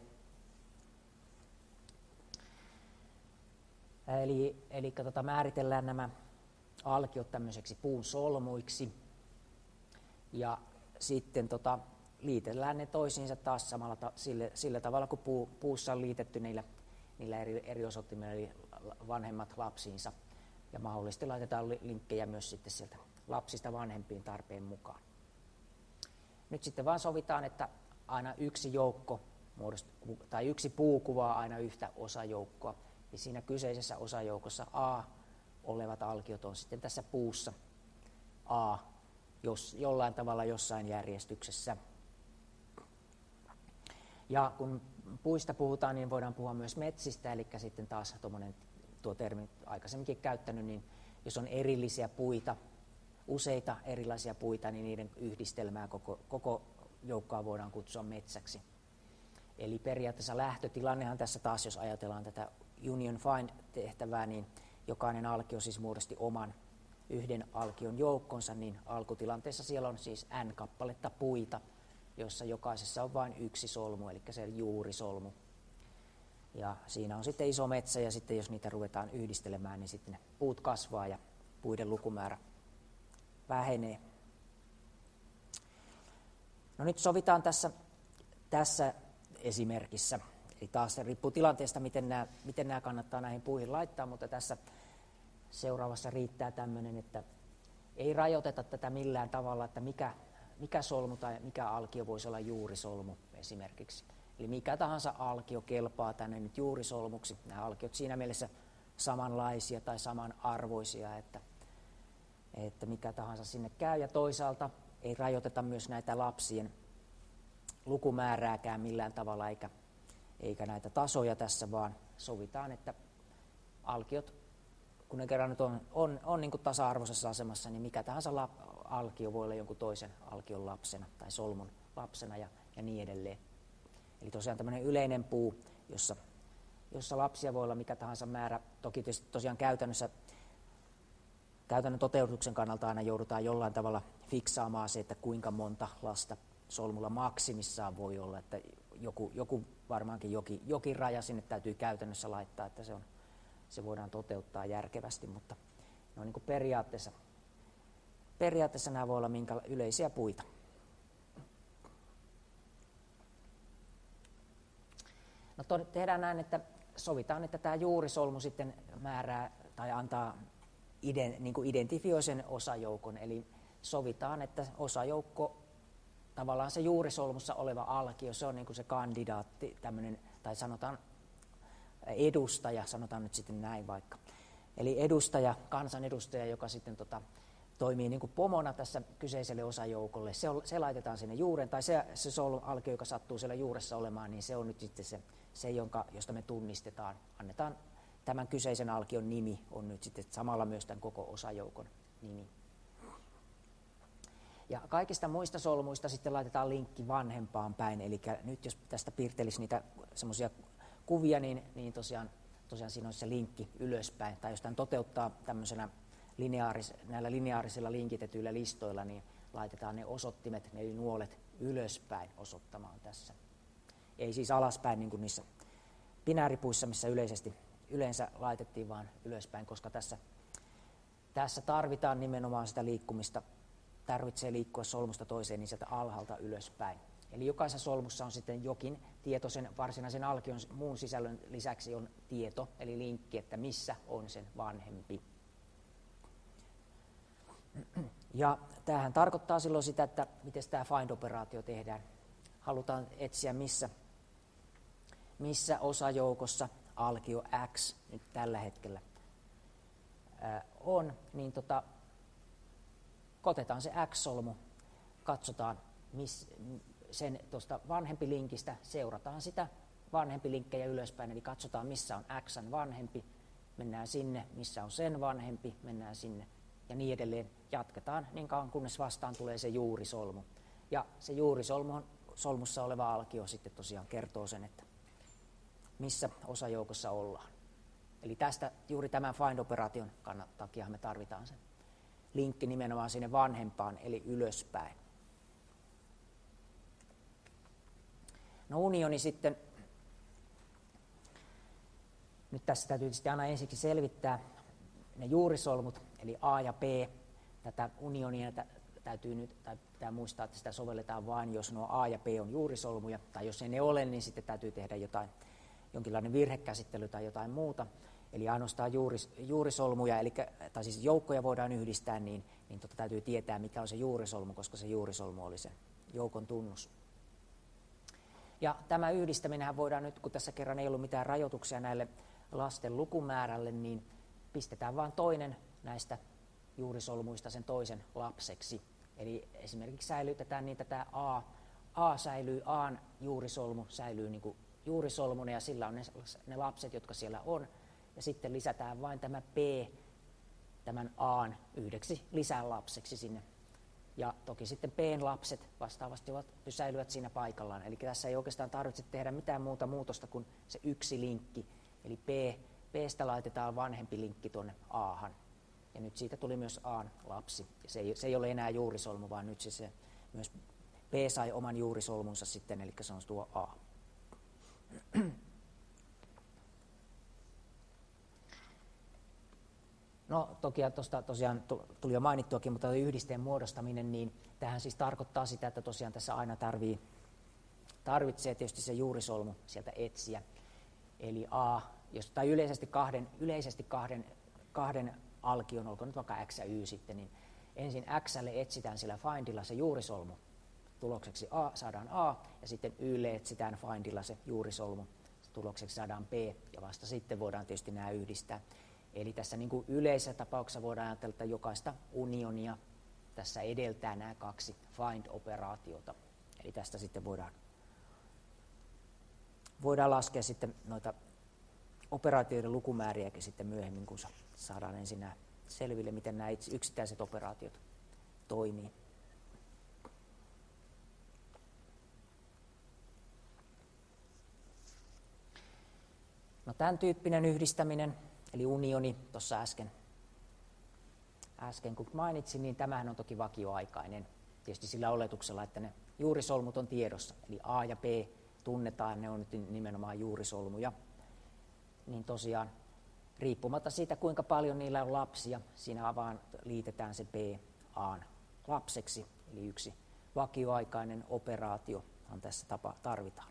Eli määritellään nämä alkiot tämmöiseksi puun solmuiksi ja sitten liitellään ne toisiinsa taas samalla sillä tavalla, kun puussa on liitetty niillä eri osoittimilla, eli vanhemmat lapsiinsa. Ja mahdollisesti laitetaan linkkejä myös sitten sieltä lapsista vanhempiin tarpeen mukaan. Nyt sitten vaan sovitaan, että aina yksi joukko tai yksi puu kuvaa aina yhtä osajoukkoa. Ja siinä kyseisessä osajoukossa A olevat alkiot on sitten tässä puussa A, jollain tavalla jossain järjestyksessä. Ja kun puista puhutaan, niin voidaan puhua myös metsistä, eli sitten taas tuo termi aikaisemminkin käyttänyt, niin jos on erillisiä puita, useita erilaisia puita, niin niiden yhdistelmää koko joukkoa voidaan kutsua metsäksi. Eli periaatteessa lähtötilannehan tässä taas, jos ajatellaan tätä Union Find-tehtävää, niin jokainen alkio siis muodosti oman yhden alkion joukkonsa, niin alkutilanteessa siellä on siis n kappaletta puita, jossa jokaisessa on vain yksi solmu, eli se juurisolmu. Ja siinä on sitten iso metsä, ja sitten jos niitä ruvetaan yhdistelemään, niin sitten ne puut kasvaa ja puiden lukumäärä vähenee. No nyt sovitaan tässä esimerkissä, eli taas se riippuu tilanteesta, miten nämä kannattaa näihin puihin laittaa, mutta tässä seuraavassa riittää tämmöinen, että ei rajoiteta tätä millään tavalla, että mikä solmu tai mikä alkio voisi olla juurisolmu esimerkiksi. Eli mikä tahansa alkio kelpaa tänne nyt juurisolmuksi. Nämä alkiot siinä mielessä samanlaisia tai samanarvoisia, että mikä tahansa sinne käy. Ja toisaalta ei rajoiteta myös näitä lapsien lukumäärääkään millään tavalla eikä näitä tasoja tässä, vaan sovitaan, että alkiot, kun ne kerran nyt on niin kuin tasa-arvoisessa asemassa, niin mikä tahansa alkio voi olla jonkun toisen alkion lapsena tai solmun lapsena ja niin edelleen. Eli tosiaan tämmöinen yleinen puu, jossa lapsia voi olla mikä tahansa määrä. Toki tosiaan käytännön toteutuksen kannalta aina joudutaan jollain tavalla fiksaamaan se, että kuinka monta lasta solmulla maksimissaan voi olla. Että varmaankin jokin raja sinne täytyy käytännössä laittaa, että se voidaan toteuttaa järkevästi, mutta no niin kuin periaatteessa nämä voi olla minkä yleisiä puita. No tehdään näin, että sovitaan, että tämä juurisolmu sitten määrää tai antaa niin kuin identifioi sen osajoukon, eli sovitaan, että osajoukko, tavallaan se juurisolmussa oleva alkio, se on niin kuin se kandidaatti, tämmöinen, tai sanotaan edustaja, sanotaan nyt sitten näin vaikka. Eli kansanedustaja, joka sitten toimii niin kuin pomona tässä kyseiselle osajoukolle, se laitetaan sinne juuren, tai se alkio, joka sattuu siellä juuressa olemaan, niin se on nyt sitten se josta me tunnistetaan. Annetaan tämän kyseisen alkion nimi, on nyt sitten samalla myös tämän koko osajoukon nimi. Ja kaikista muista solmuista sitten laitetaan linkki vanhempaan päin, eli nyt jos tästä piirtelisi niitä semmoisia kuvia, niin tosiaan siinä olisi se linkki ylöspäin, tai jos tämän toteuttaa tämmöisenä näillä lineaarisilla linkitetyillä listoilla, niin laitetaan ne osoittimet, eli nuolet ylöspäin osoittamaan tässä. Ei siis alaspäin niin kuin niissä binääripuissa, missä yleensä laitettiin, vaan ylöspäin, koska tässä tarvitaan nimenomaan sitä liikkumista, tarvitsee liikkua solmusta toiseen, niin sieltä alhaalta ylöspäin. Eli jokaisessa solmussa on sitten jokin tieto sen varsinaisen alkion muun sisällön lisäksi on tieto, eli linkki, että missä on sen vanhempi. Ja tämähän tarkoittaa silloin sitä, että miten tämä find-operaatio tehdään. Halutaan etsiä, missä osajoukossa alkio X nyt tällä hetkellä on, niin otetaan se X-solmu, katsotaan sen tuosta vanhempi linkistä, seurataan sitä vanhempi linkkejä ylöspäin, eli katsotaan missä on X:n vanhempi, mennään sinne, missä on sen vanhempi, mennään sinne ja niin edelleen. Jatketaan niin kauan, kunnes vastaan tulee se juurisolmu. Ja se juurisolmussa oleva alkio sitten tosiaan kertoo sen, että missä osajoukossa ollaan. Eli tästä juuri tämän find-operaation takia me tarvitaan sen linkki nimenomaan sinne vanhempaan, eli ylöspäin. No unioni sitten, nyt tässä täytyy tietysti aina ensiksi selvittää ne juurisolmut, eli A ja B. Tätä unionia pitää muistaa, että sitä sovelletaan vain, jos nuo A ja B on juurisolmuja, tai jos ei ne ole, niin sitten täytyy tehdä jonkinlainen virhekäsittely tai jotain muuta. Eli ainoastaan juurisolmuja, tai siis joukkoja voidaan yhdistää, niin täytyy tietää, mikä on se juurisolmu, koska se juurisolmu oli se joukon tunnus. Ja tämä yhdistäminenhän voidaan nyt, kun tässä kerran ei ollut mitään rajoituksia näille lasten lukumäärälle, niin pistetään vain toinen näistä juurisolmuista sen toisen lapseksi. Eli esimerkiksi säilytetään niin, että tämä A säilyy, A:n juurisolmu säilyy niin kuin juurisolmuna ja sillä on ne lapset, jotka siellä on. Ja sitten lisätään vain tämä B tämän A:n yhdeksi lisälapseksi sinne. Ja toki sitten B:n lapset vastaavasti pysäilyvät siinä paikallaan. Eli tässä ei oikeastaan tarvitse tehdä mitään muuta muutosta kuin se yksi linkki. Eli B:stä laitetaan vanhempi linkki tuonne A:han. Ja nyt siitä tuli myös A:n lapsi. Ja se ei ole enää juurisolmu, vaan nyt se myös B sai oman juurisolmunsa sitten, eli se on tuo A. No toki tuosta tosiaan tuli jo mainittuakin, mutta yhdisteen muodostaminen, niin tämähän siis tarkoittaa sitä, että tosiaan tässä aina tarvitsee tietysti se juurisolmu sieltä etsiä. Eli A, tai yleisesti kahden alkion, olkoon nyt vaikka X ja Y sitten, niin ensin X:lle etsitään sillä findilla se juurisolmu. Tulokseksi A saadaan A, ja sitten Ylle etsitään findilla se juurisolmu. Tulokseksi saadaan B, ja vasta sitten voidaan tietysti nämä yhdistää. Eli tässä niin kuin yleisessä tapauksessa voidaan ajatella, että jokaista unionia tässä edeltää nämä kaksi find-operaatiota. Eli tästä sitten voidaan laskea sitten noita operaatioiden lukumääriäkin sitten myöhemmin, kun saadaan ensin nämä selville, miten nämä yksittäiset operaatiot toimii. No, tämän tyyppinen yhdistäminen, eli unioni, tuossa äsken kun mainitsin, niin tämähän on toki vakioaikainen. Tietysti sillä oletuksella, että ne juurisolmut on tiedossa, eli A ja B tunnetaan, ne on nyt nimenomaan juurisolmuja. Niin tosiaan, riippumatta siitä, kuinka paljon niillä on lapsia, siinä vaan liitetään se B A:n lapseksi, eli yksi vakioaikainen operaatiohan tässä tarvitaan.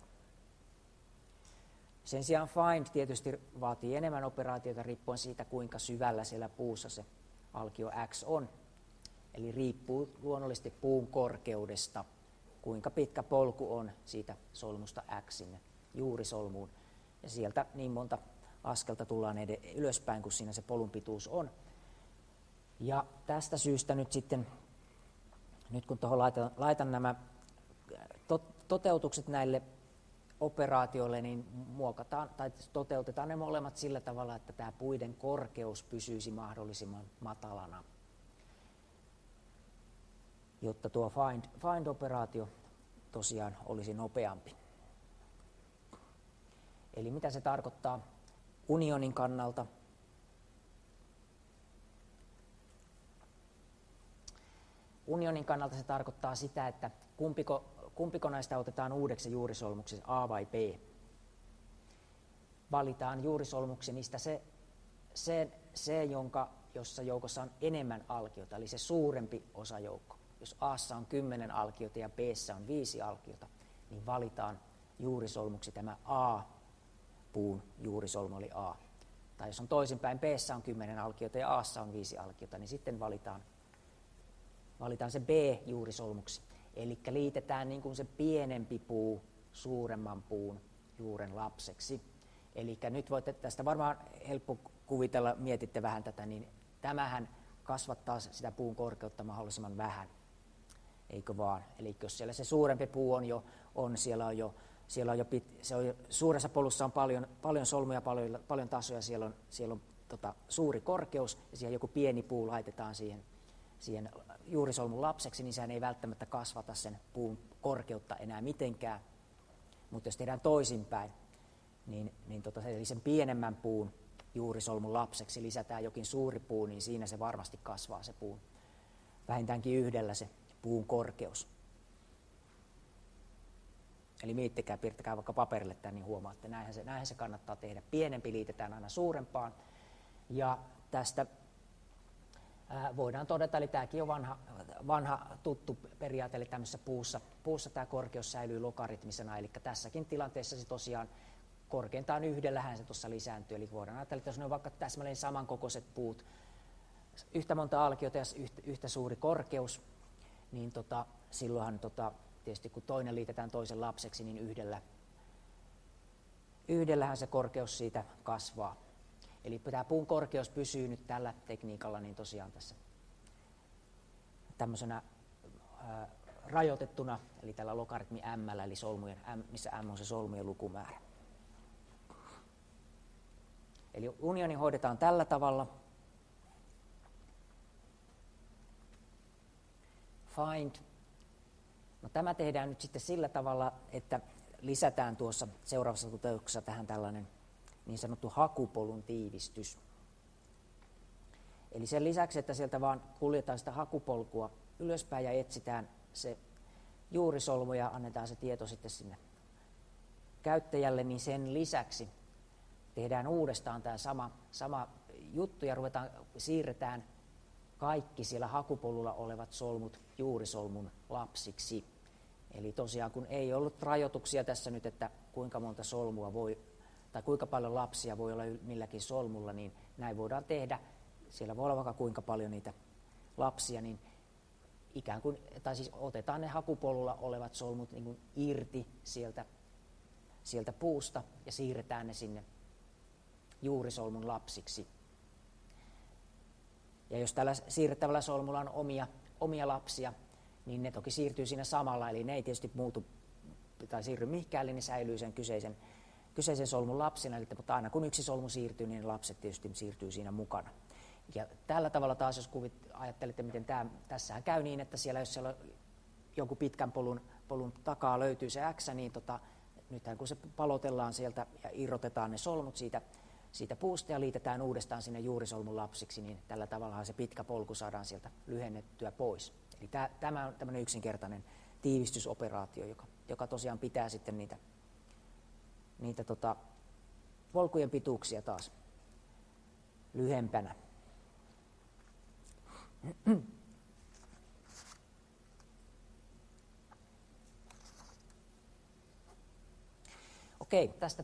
Sen sijaan find tietysti vaatii enemmän operaatioita riippuen siitä, kuinka syvällä siellä puussa se alkio X on. Eli riippuu luonnollisesti puun korkeudesta, kuinka pitkä polku on siitä solmusta X sinne juurisolmuun. Ja sieltä niin monta askelta tullaan ylöspäin, kun siinä se polun pituus on. Ja tästä syystä nyt sitten, nyt kun tuohon laitan nämä toteutukset näille operaatioille, niin muokataan tai toteutetaan ne molemmat sillä tavalla, että tämä puiden korkeus pysyisi mahdollisimman matalana, jotta tuo find-operaatio tosiaan olisi nopeampi. Eli mitä se tarkoittaa unionin kannalta? Unionin kannalta se tarkoittaa sitä, että kumpiko näistä otetaan uudeksi juurisolmuksi, A vai B. Valitaan juurisolmuksi niistä se jossa joukossa on enemmän alkiota, eli se suurempi osajoukko. Jos A:ssa on 10 alkiota ja B:ssä on 5 alkiota, niin valitaan juurisolmuksi tämä A-puun juurisolmu, eli A. Tai jos on toisinpäin, B:ssä on 10 alkiota ja A:ssa on 5 alkiota, niin sitten valitaan se B-juurisolmuksi. Eli liitetään niin kuin se pienempi puu suuremman puun juuren lapseksi. Eli nyt voitte tästä varmaan helppo kuvitella, mietitte vähän tätä, niin tämähän kasvattaa sitä puun korkeutta mahdollisimman vähän, eikö vaan? Eli jos siellä se suurempi puu siellä on jo suuressa polussa on paljon solmuja, paljon tasoja, siellä on suuri korkeus, ja siihen joku pieni puu laitetaan siihen juurisolmun lapseksi, niin sehän ei välttämättä kasvata sen puun korkeutta enää mitenkään. Mutta jos tehdään toisinpäin, eli sen pienemmän puun juurisolmun lapseksi lisätään jokin suuri puu, niin siinä se varmasti kasvaa se puun. Vähintäänkin yhdellä se puun korkeus. Eli miettikää, piirtäkää vaikka paperille tämän, niin huomaatte, näinhän se kannattaa tehdä. Pienempi liitetään aina suurempaan. Ja tästä voidaan todeta, eli tämäkin on vanha tuttu periaate, eli tämmöisessä puussa tämä korkeus säilyy logaritmisena, eli tässäkin tilanteessa se tosiaan korkeintaan yhdellähän se tuossa lisääntyy, eli voidaan ajatella, että jos ne on vaikka täsmälleen samankokoiset puut, yhtä monta alkiota ja yhtä suuri korkeus, niin silloinhan tietysti kun toinen liitetään toisen lapseksi, niin yhdellähän se korkeus siitä kasvaa. Eli tämä puun korkeus pysyy nyt tällä tekniikalla niin tosiaan tässä tämmöisenä rajoitettuna, eli tällä logaritmi m, eli missä m on se solmujen lukumäärä. Eli unioni hoidetaan tällä tavalla. Find. No, tämä tehdään nyt sitten sillä tavalla, että lisätään tuossa seuraavassa toteutuksessa tähän tällainen niin sanottu hakupolun tiivistys. Eli sen lisäksi, että sieltä vaan kuljetaan sitä hakupolkua ylöspäin ja etsitään se juurisolmu ja annetaan se tieto sitten sinne käyttäjälle, niin sen lisäksi tehdään uudestaan tämä sama juttu ja siirretään kaikki siellä hakupolulla olevat solmut juurisolmun lapsiksi. Eli tosiaan kun ei ollut rajoituksia tässä nyt, että kuinka monta solmua tai kuinka paljon lapsia voi olla milläkin solmulla, niin näin voidaan tehdä. Siellä voi olla vaikka kuinka paljon niitä lapsia, niin ikään kuin, tai siis otetaan ne hakupolulla olevat solmut niin kuin irti sieltä puusta ja siirretään ne sinne juurisolmun lapsiksi. Ja jos tällä siirrettävällä solmulla on omia lapsia, niin ne toki siirtyy siinä samalla, eli ne ei tietysti muutu tai siirry mihinkään, eli ne säilyy sen kyseisen solmun lapsina, mutta aina kun yksi solmu siirtyy, niin lapset tietysti siirtyy siinä mukana. Ja tällä tavalla taas, jos ajattelette, miten tässähän käy niin, että jos siellä jonkun pitkän polun takaa löytyy se X, niin nythän kun se palotellaan sieltä ja irrotetaan ne solmut siitä puusta ja liitetään uudestaan sinne juurisolmun lapsiksi, niin tällä tavalla se pitkä polku saadaan sieltä lyhennettyä pois. Eli tämä on tämmöinen yksinkertainen tiivistysoperaatio, joka tosiaan pitää sitten niitä polkujen pituuksia taas lyhempänä. Okei, tästä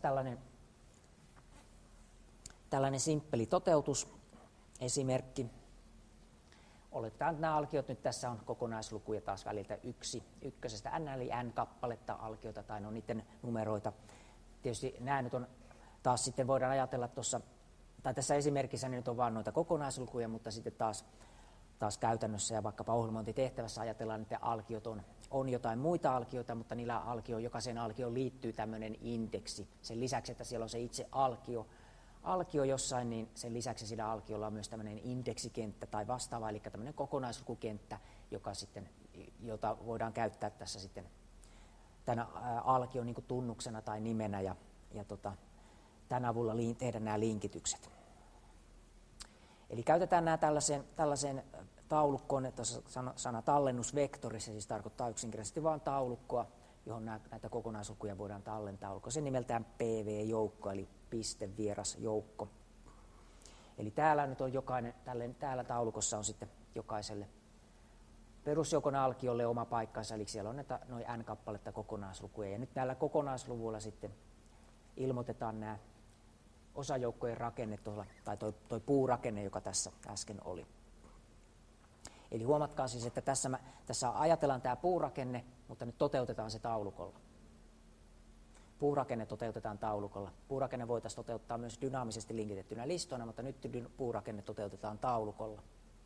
tällainen simppeli toteutusesimerkki. Oletetaan, että nämä alkiot nyt tässä on kokonaislukuja taas väliltä ykkösestä n, eli n kappaletta alkiota, tai no niiden numeroita. Tietysti nämä nyt on taas sitten voidaan ajatella tuossa, tai tässä esimerkissä nyt on vain noita kokonaislukuja, mutta sitten taas käytännössä ja vaikkapa ohjelmointitehtävässä ajatellaan, että alkiot on jotain muita alkioita, mutta niillä jokaiseen alkioon liittyy tämmöinen indeksi. Sen lisäksi, että siellä on se itse alkio jossain, niin sen lisäksi siinä alkiolla on myös tämmöinen indeksikenttä tai vastaava, eli tämmöinen kokonaislukukenttä, jota voidaan käyttää tässä sitten tämän alkion niin kuin tunnuksena tai nimenä ja tämän avulla tehdä nämä linkitykset. Eli käytetään nämä tällaiseen taulukkoon, että sana tallennusvektori, se siis tarkoittaa yksinkertaisesti vain taulukkoa, johon näitä kokonaislukuja voidaan tallentaa. Olkoon se nimeltään PV-joukko, eli pistevieras joukko. Eli täällä nyt on täällä taulukossa on sitten jokaiselle perusjoukon alkiolle oma paikkansa, eli siellä on noin n kappaletta kokonaislukuja. Ja nyt näillä kokonaisluvuilla sitten ilmoitetaan nämä osajoukkojen rakenne, tai toi puurakenne, joka tässä äsken oli. Eli huomatkaa siis, että tässä ajatellaan tämä puurakenne, mutta nyt toteutetaan se taulukolla. puurakenne toteutetaan taulukolla. Puurakenne voitaisiin toteuttaa myös dynaamisesti linkitettynä listoina, mutta nyt puurakenne toteutetaan taulukolla.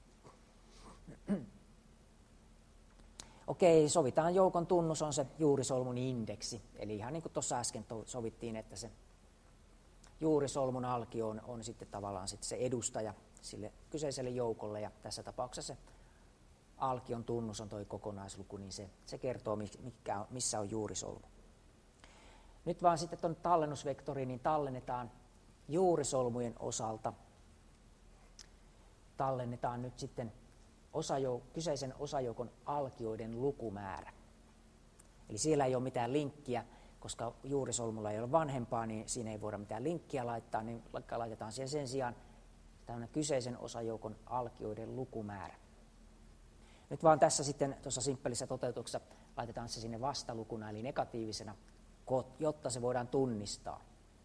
Okei, sovitaan joukon tunnus on se juurisolmun indeksi. Eli ihan niin kuin tuossa äsken sovittiin, että se juurisolmun alkio on sitten tavallaan sitten se edustaja sille kyseiselle joukolle. Ja tässä tapauksessa se alkion tunnus on tuo kokonaisluku, niin se kertoo, missä on juurisolmu. Nyt vaan sitten tuon tallennusvektoriin niin tallennetaan juurisolmujen osalta. Tallennetaan nyt sitten kyseisen osajoukon alkioiden lukumäärä. Eli siellä ei ole mitään linkkiä, koska juurisolmulla ei ole vanhempaa, niin siinä ei voida mitään linkkiä laittaa, niin laitetaan siihen sen sijaan tämmöinen kyseisen osajoukon alkioiden lukumäärä. Nyt vaan tässä sitten tuossa simppelissä toteutuksessa laitetaan se sinne vastalukuna, eli negatiivisena, jotta se voidaan tunnistaa.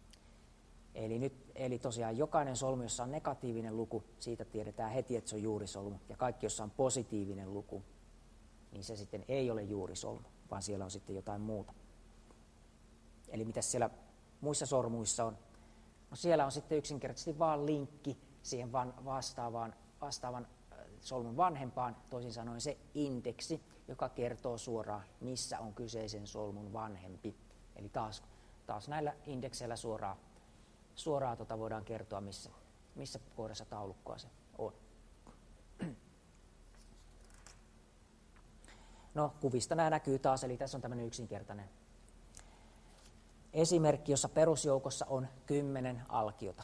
Eli tosiaan jokainen solmu, jossa on negatiivinen luku, siitä tiedetään heti, että se on juurisolmu. Ja kaikki, jossa on positiivinen luku, niin se sitten ei ole juurisolmu, vaan siellä on sitten jotain muuta. Eli mitä siellä muissa sormuissa on? No siellä on sitten yksinkertaisesti vaan linkki siihen vastaavan solmun vanhempaan, toisin sanoen se indeksi, joka kertoo suoraan, missä on kyseisen solmun vanhempi. Eli taas näillä indekseillä suoraan voidaan kertoa, missä kohdassa taulukkoa se on. No, kuvista nämä näkyy taas, eli tässä on tämmöinen yksinkertainen esimerkki, jossa perusjoukossa on 10 alkiota.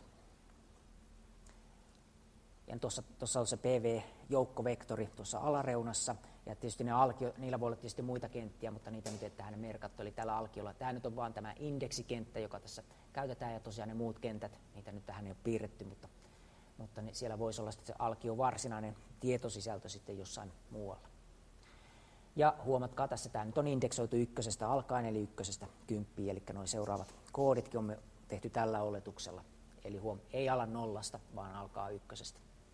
Ja tuossa on se PV-joukkovektori tuossa alareunassa, ja tietysti niillä voi olla tietysti muita kenttiä, mutta niitä nyt ei tähän merkattu, eli tällä alkiolla. Tämä nyt on vain tämä indeksikenttä, joka tässä käytetään, ja tosiaan ne muut kentät, niitä nyt tähän ei ole piirretty, mutta siellä voisi olla sitten se alkion varsinainen tietosisältö sitten jossain muualla. Ja huomatkaa tässä, tämä nyt on indeksoitu 1 alkaen, eli 1–10, eli nuo seuraavat kooditkin on tehty tällä oletuksella. Eli ei ala 0, vaan alkaa 1.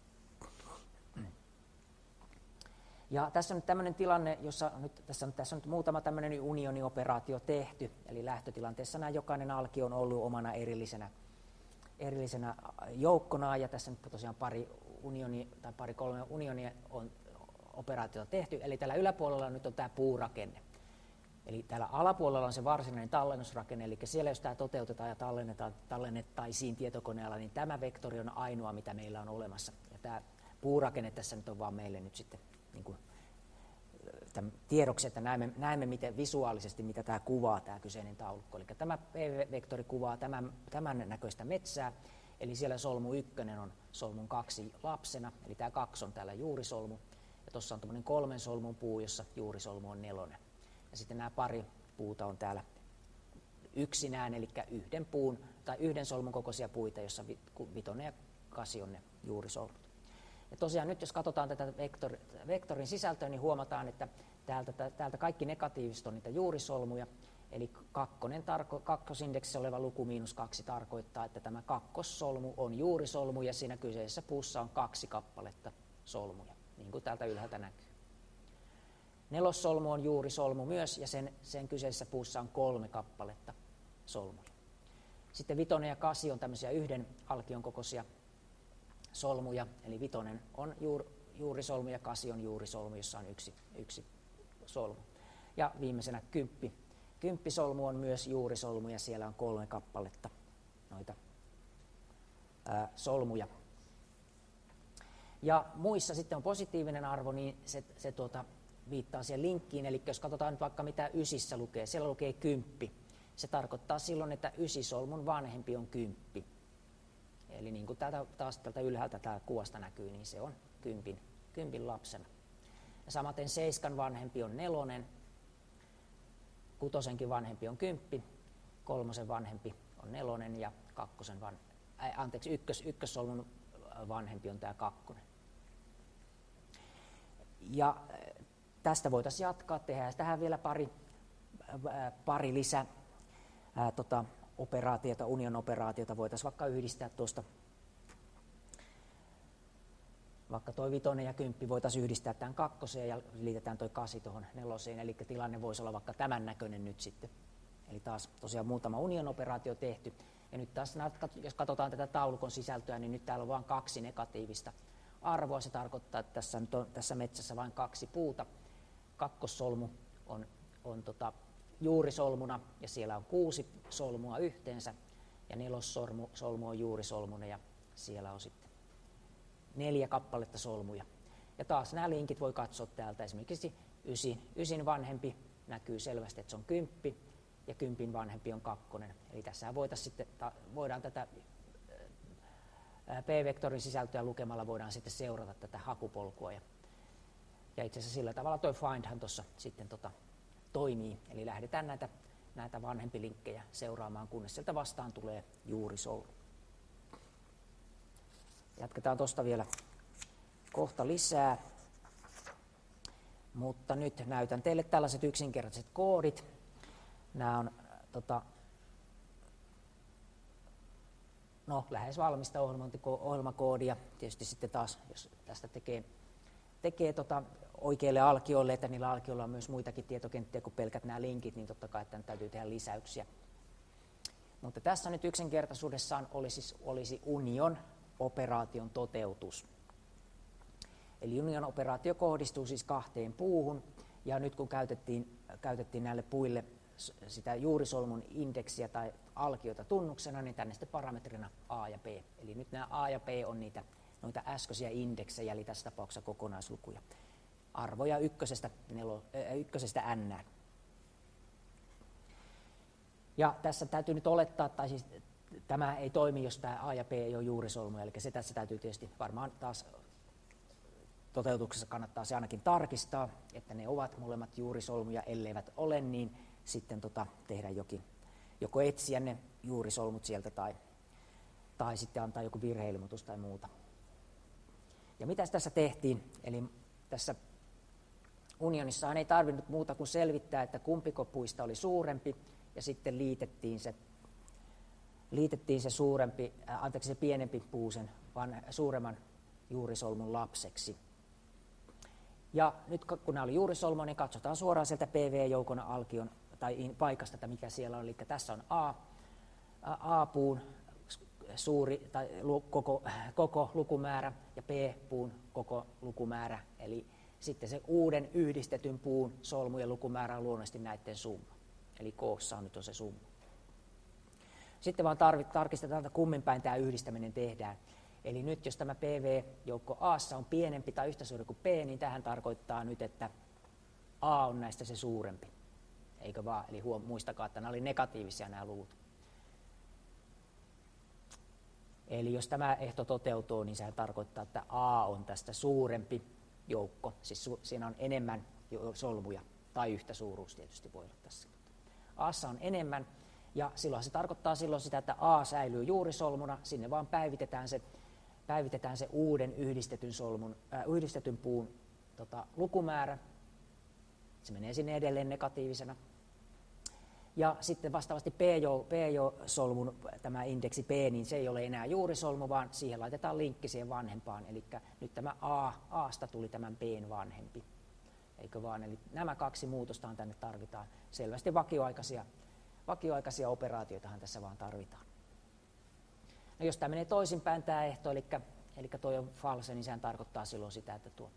Ja tässä on nyt tämmöinen tilanne, jossa tässä on nyt muutama tämmöinen unionioperaatio tehty, eli lähtötilanteessa nämä jokainen alkio on ollut omana erillisenä joukkona, ja tässä nyt tosiaan pari-kolme unionia on operaatiota tehty, eli tällä yläpuolella nyt on tämä puurakenne. Eli täällä alapuolella on se varsinainen tallennusrakenne, eli siellä jos tämä toteutetaan ja tallennettaisiin tietokoneella, niin tämä vektori on ainoa, mitä meillä on olemassa. Ja tämä puurakenne tässä nyt on vaan meille nyt sitten niin kuin tiedoksi, että näemme miten visuaalisesti, mitä tämä kuvaa, tämä kyseinen taulukko. Eli tämä PV-vektori kuvaa tämän näköistä metsää, eli siellä solmu 1 on solmun 2 lapsena, eli tämä 2 on täällä juurisolmu, ja tuossa on tämmöinen 3 solmun puu, jossa juurisolmu on 4. Ja sitten nämä pari puuta on täällä yksinään, eli yhden solmun kokoisia puita, jossa 5 ja 8 on ne juurisolmut. Ja tosiaan nyt jos katsotaan tätä vektorin sisältöä, niin huomataan, että täältä kaikki negatiiviset on niitä juurisolmuja, eli kakkosindeksissä oleva luku -2 tarkoittaa, että tämä kakkossolmu on juurisolmu, ja siinä kyseisessä puussa on 2 kappaletta solmuja, niin kuin täältä ylhäältä näkyy. 4. solmu on juurisolmu myös, ja sen kyseisessä puussa on 3 kappaletta solmuja. Sitten 5 ja 8 on tämmöisiä yhden alkion kokoisia solmuja, eli 5 on juurisolmu ja 8 on juurisolmu, jossa on yksi solmu. Ja viimeisenä 10. 10 solmu on myös juurisolmu, ja siellä on 3 kappaletta noita solmuja. Ja muissa sitten on positiivinen arvo, niin se viittaa siihen linkkiin, eli jos katsotaan nyt vaikka mitä ysissä lukee, siellä lukee 10. Se tarkoittaa silloin, että ysisolmun vanhempi on 10. Eli niin kuin taas tältä ylhäältä tämä kuvasta näkyy, niin se on 10 lapsena. Ja samaten 7 vanhempi on 4, 6 vanhempi on 10, 3 vanhempi on 4 ja ykkössolmun vanhempi on tämä 2. Ja tästä voitaisiin jatkaa, tehdään tähän vielä pari lisää operaatiota, union-operaatiota voitaisiin vaikka yhdistää tuosta, vaikka tuo 5 ja 10 voitaisiin yhdistää tämän 2 ja liitetään tuo 8 tuohon 4, eli tilanne voisi olla vaikka tämän näköinen nyt sitten. Eli taas tosiaan muutama union-operaatio tehty. Ja nyt taas, jos katsotaan tätä taulukon sisältöä, niin nyt täällä on vain 2 negatiivista arvoa. Se tarkoittaa, että tässä nyt on tässä metsässä vain 2 puuta. Kakkossolmu on juurisolmuna ja siellä on 6 solmua yhteensä. Ja nelossolmu on juurisolmuna ja siellä on sitten 4 kappaletta solmuja. Ja taas nämä linkit voi katsoa täältä. Esimerkiksi 9 vanhempi näkyy selvästi, että se on 10 ja 10 vanhempi on 2. Eli tässä voidaan tätä P-vektorin sisältöä lukemalla voidaan sitten seurata tätä hakupolkua. Ja itse asiassa sillä tavalla tuo findhan tuossa sitten toimii. Eli lähdetään näitä vanhempilinkkejä seuraamaan, kunnes sieltä vastaan tulee juurisolmu. Jatketaan tuosta vielä kohta lisää. Mutta nyt näytän teille tällaiset yksinkertaiset koodit. Nämä on lähes valmista ohjelmakoodia. Tietysti sitten taas, jos tästä tekee oikeille alkioille, että niillä alkioilla on myös muitakin tietokenttiä kuin pelkät nämä linkit, niin totta kai tänne täytyy tehdä lisäyksiä. Mutta tässä nyt yksinkertaisuudessaan olisi union-operaation toteutus. Eli union-operaatio kohdistuu siis 2 puuhun, ja nyt kun käytettiin näille puille sitä juurisolmun indeksiä tai alkiota tunnuksena, niin tänne sitten parametrina A ja B. Eli nyt nämä A ja B on noita äskeisiä indeksejä, eli tässä tapauksessa kokonaislukuja. Arvoja 1:stä n. Ja tässä täytyy nyt olettaa, tai siis tämä ei toimi, jos tämä A ja B ei ole juurisolmuja, eli se tässä täytyy tietysti varmaan taas toteutuksessa kannattaa se ainakin tarkistaa, että ne ovat molemmat juurisolmuja, elleivät ole, niin sitten tehdä joko etsiä ne juurisolmut sieltä tai sitten antaa joku virheilmoitus tai muuta. Ja mitä tässä tehtiin? Eli tässä unionissaan ei tarvinnut muuta kuin selvittää, että kumpiko puista oli suurempi, ja sitten liitettiin se pienempi puu sen suuremman juurisolmun lapseksi. Ja nyt kun nämä oli juurisolmu, niin katsotaan suoraan sieltä PV-joukon alkion tai paikasta, että mikä siellä on. Eli tässä on A-puun suuri tai koko lukumäärä ja B-puun koko lukumäärä. Eli sitten se uuden yhdistetyn puun solmujen lukumäärä on luonnollisesti näiden summa. Eli koossa on nyt se summa. Sitten vaan tarkistetaan, että kummin päin tämä yhdistäminen tehdään. Eli nyt jos tämä PV-joukko A:ssa on pienempi tai yhtä suuri kuin P, niin tähän tarkoittaa nyt, että A on näistä se suurempi. Eikö vaan? Eli muistakaa, että nämä oli negatiivisia nämä luvut. Eli jos tämä ehto toteutuu, niin sehän tarkoittaa, että A on tästä suurempi joukko. Siis siinä on enemmän solmuja, tai yhtä suuruus tietysti voi olla tässä. A:ssa on enemmän, ja silloin se tarkoittaa sitä, että A säilyy juurisolmuna, sinne vaan päivitetään se uuden yhdistetyn puun lukumäärä. Se menee sinne edelleen negatiivisena. Ja sitten vastaavasti P-solmun tämä indeksi P, niin se ei ole enää juurisolmu, vaan siihen laitetaan linkki siihen vanhempaan. Eli nyt tämä A:sta tuli tämän P:n vanhempi. Eikö vaan? Eli nämä 2 muutostahan tänne tarvitaan. Selvästi vakioaikaisia operaatioitahan tässä vaan tarvitaan. No jos tämä menee toisinpäin tämä ehto, eli toi on false, niin sehän tarkoittaa silloin sitä, että tuo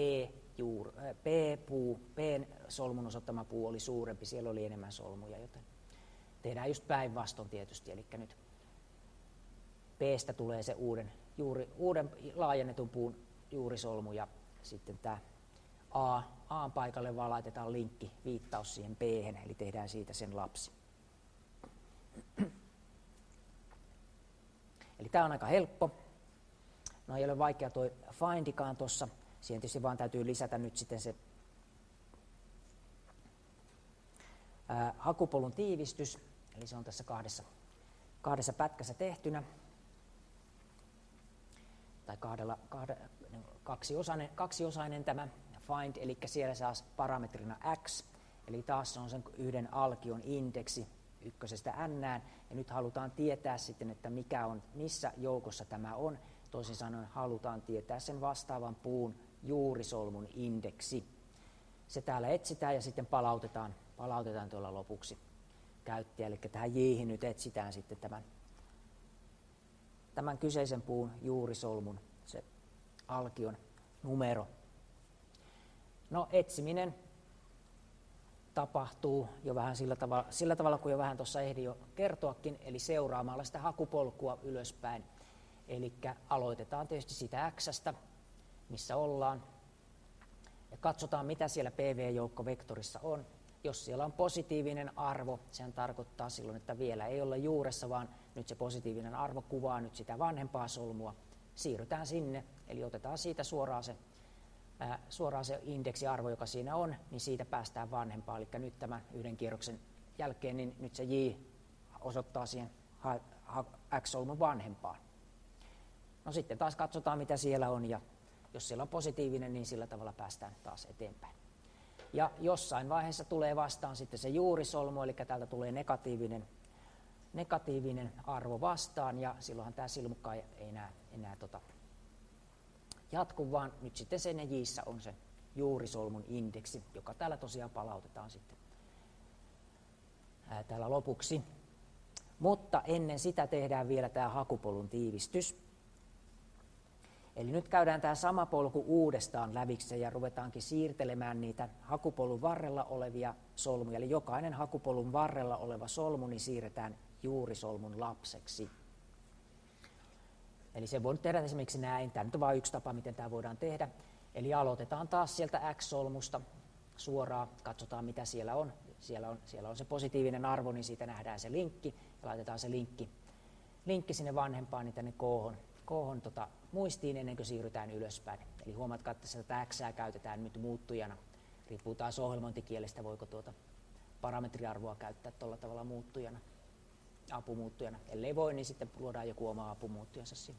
P-solmun osoittama puu oli suurempi, siellä oli enemmän solmuja, joten tehdään just päinvastoin tietysti, eli nyt P:stä tulee se uuden laajennetun puun juurisolmu, ja sitten tämä A:n paikalle vaan laitetaan linkki, viittaus siihen P:hen, eli tehdään siitä sen lapsi. Eli tämä on aika helppo. No ei ole vaikea tuo findikaan tuossa. Siihen tietysti vaan täytyy lisätä nyt sitten se hakupolun tiivistys. Eli se on tässä kahdessa pätkässä tehtynä. Tai kaksiosainen tämä find, eli siellä saa parametrina x. Eli taas se on sen yhden alkion indeksi 1:stä n. Ja nyt halutaan tietää sitten, että missä joukossa tämä on. Toisin sanoen halutaan tietää sen vastaavan puun juurisolmun indeksi. Se täällä etsitään ja sitten palautetaan tuolla lopuksi käyttäjä, eli tähän J:hin nyt etsitään sitten tämän kyseisen puun juurisolmun, se alkion numero. No etsiminen tapahtuu jo vähän sillä tavalla kuin jo vähän tuossa ehdin jo kertoakin, eli seuraamalla sitä hakupolkua ylöspäin. Eli aloitetaan tietysti sitä X:stä, missä ollaan, ja katsotaan mitä siellä PV-joukkovektorissa on. Jos siellä on positiivinen arvo, sehän tarkoittaa silloin, että vielä ei olla juuressa, vaan nyt se positiivinen arvo kuvaa nyt sitä vanhempaa solmua. Siirrytään sinne, eli otetaan siitä suoraan se indeksiarvo, joka siinä on, niin siitä päästään vanhempaan. Eli nyt tämän yhden kierroksen jälkeen, niin nyt se J osoittaa siihen X-solmun vanhempaan. No sitten taas katsotaan, mitä siellä on, ja jos siellä on positiivinen, niin sillä tavalla päästään taas eteenpäin. Ja jossain vaiheessa tulee vastaan sitten se juurisolmu, eli täältä tulee negatiivinen arvo vastaan, ja silloinhan tämä silmukka ei enää jatku, vaan nyt sitten sen J:ssä on se juurisolmun indeksi, joka täällä tosiaan palautetaan sitten täällä lopuksi. Mutta ennen sitä tehdään vielä tämä hakupolun tiivistys. Eli nyt käydään tämä sama polku uudestaan lävitse ja ruvetaankin siirtelemään niitä hakupolun varrella olevia solmuja. Eli jokainen hakupolun varrella oleva solmu niin siirretään juurisolmun lapseksi. Eli se voi tehdä esimerkiksi näin. Tämä nyt on vain yksi tapa, miten tämä voidaan tehdä. Eli aloitetaan taas sieltä X-solmusta suoraan, katsotaan mitä siellä on. Siellä on se positiivinen arvo, niin siitä nähdään se linkki ja laitetaan se linkki sinne vanhempaan, niin tänne K:hon muistiin ennen kuin siirrytään ylöspäin. Eli huomatkaa, että tätä X:ää käytetään nyt muuttujana. Riippuu taas ohjelmointikielestä, voiko parametriarvoa käyttää tuolla tavalla muuttujana, apumuuttujana. Ellei voi, niin sitten luodaan joku oma apumuuttujansa siihen.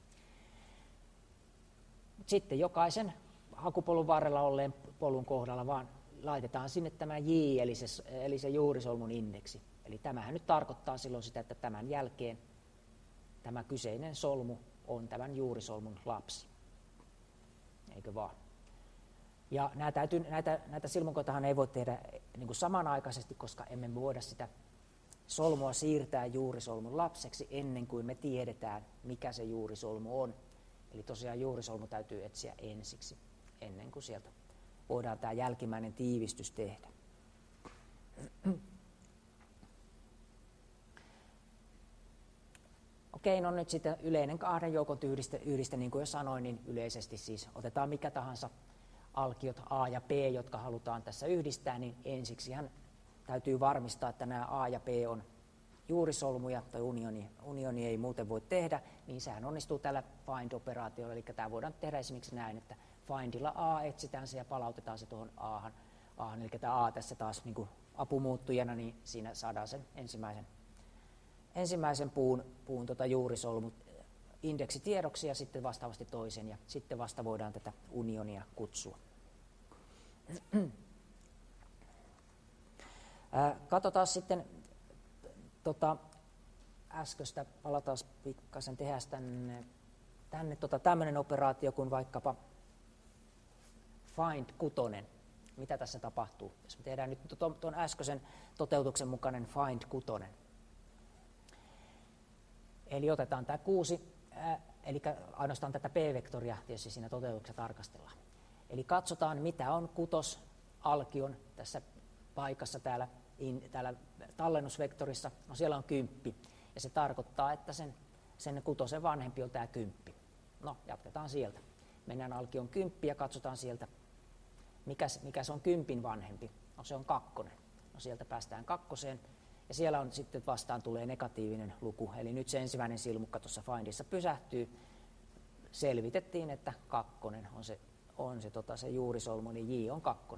Sitten jokaisen hakupolun varrella olleen polun kohdalla vaan laitetaan sinne tämä J, eli se juurisolmun indeksi. Eli tämähän nyt tarkoittaa silloin sitä, että tämän jälkeen tämä kyseinen solmu on tämän juurisolmun lapsi. Eikö vaan? Ja näitä silmukoitahan ei voi tehdä niin kuin samanaikaisesti, koska emme voida sitä solmua siirtää juurisolmun lapseksi ennen kuin me tiedetään, mikä se juurisolmu on. Eli tosiaan juurisolmu täytyy etsiä ensiksi, ennen kuin sieltä voidaan tämä jälkimmäinen tiivistys tehdä. Okei, no nyt sitten yleinen kahden joukon yhdiste, niin kuin jo sanoin, niin yleisesti siis otetaan mikä tahansa alkiot A ja B, jotka halutaan tässä yhdistää, niin ensiksihän täytyy varmistaa, että nämä A ja B on juurisolmuja tai unioni ei muuten voi tehdä, niin sehän onnistuu tällä find-operaatiolla, eli tämä voidaan tehdä esimerkiksi näin, että findilla A etsitään se ja palautetaan se tuohon Ahan, eli tämä A tässä taas niin kuin apumuuttujana, niin siinä saadaan sen ensimmäisen puun juurisolmu indeksitiedoksi ja sitten vastaavasti toisen, ja sitten vasta voidaan tätä unionia kutsua. Katsotaan sitten äskeistä, palataan pikkasen, tehdään tänne tämmöinen operaatio kuin vaikkapa find 6. Mitä tässä tapahtuu? Jos me tehdään nyt tuon äskeisen toteutuksen mukainen find 6. Eli otetaan tämä 6, eli ainoastaan tätä p-vektoria tietysti siinä toteutuksessa tarkastellaan. Eli katsotaan, mitä on kutosalkion tässä paikassa täällä tallennusvektorissa. No siellä on 10, ja se tarkoittaa, että sen kutosen vanhempi on tämä 10. No, jatketaan sieltä. Mennään alkion 10 ja katsotaan sieltä, mikä se on 10 vanhempi. No se on 2. No sieltä päästään 2. Ja siellä on sitten vastaan tulee negatiivinen luku, eli nyt se ensimmäinen silmukka tuossa findissa pysähtyy. Selvitettiin, että 2 on se juurisolmu, niin J on 2.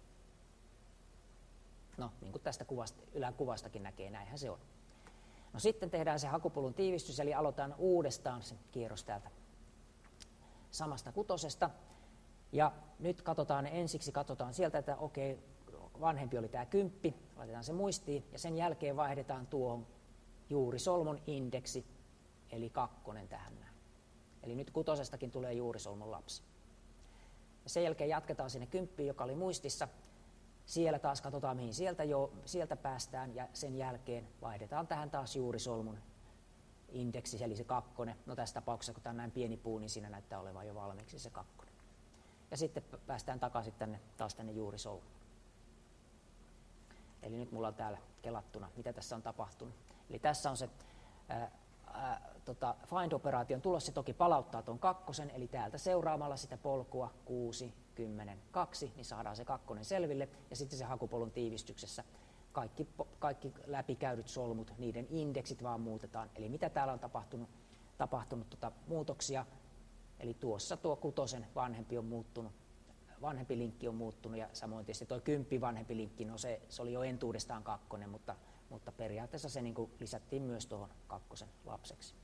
No, niin kuin tästä yläkuvastakin näkee, näinhän se on. No sitten tehdään se hakupolun tiivistys, eli aloitetaan uudestaan se kierros täältä samasta 6. Ja nyt katsotaan sieltä, että okei, vanhempi oli tämä 10, laitetaan se muistiin, ja sen jälkeen vaihdetaan tuohon juurisolmun indeksi, eli 2 tähän näin. Eli nyt 6:stakin tulee juurisolmun lapsi. Ja sen jälkeen jatketaan sinne 10, joka oli muistissa, Siellä taas katsotaan, mihin sieltä päästään, ja sen jälkeen vaihdetaan tähän taas juurisolmun indeksi, eli se 2. No tässä tapauksessa, kun tämä on näin pieni puu, niin siinä näyttää olevan jo valmiiksi se 2. Ja sitten päästään takaisin taas tänne juurisolmuun. Eli nyt mulla on täällä kelattuna, mitä tässä on tapahtunut. Eli tässä on se find-operaation tulos, se toki palauttaa tuon 2, eli täältä seuraamalla sitä polkua 6, 10, 2, niin saadaan se 2 selville, ja sitten se hakupolun tiivistyksessä kaikki läpikäydyt solmut, niiden indeksit vaan muutetaan. Eli mitä täällä on tapahtunut muutoksia, eli tuossa tuo 6 vanhempi on muuttunut, vanhempi linkki on muuttunut, ja samoin tietysti tuo 10 vanhempi linkki, no se oli jo entuudestaan 2, mutta periaatteessa se niin kuin lisättiin myös tuohon 2 lapseksi.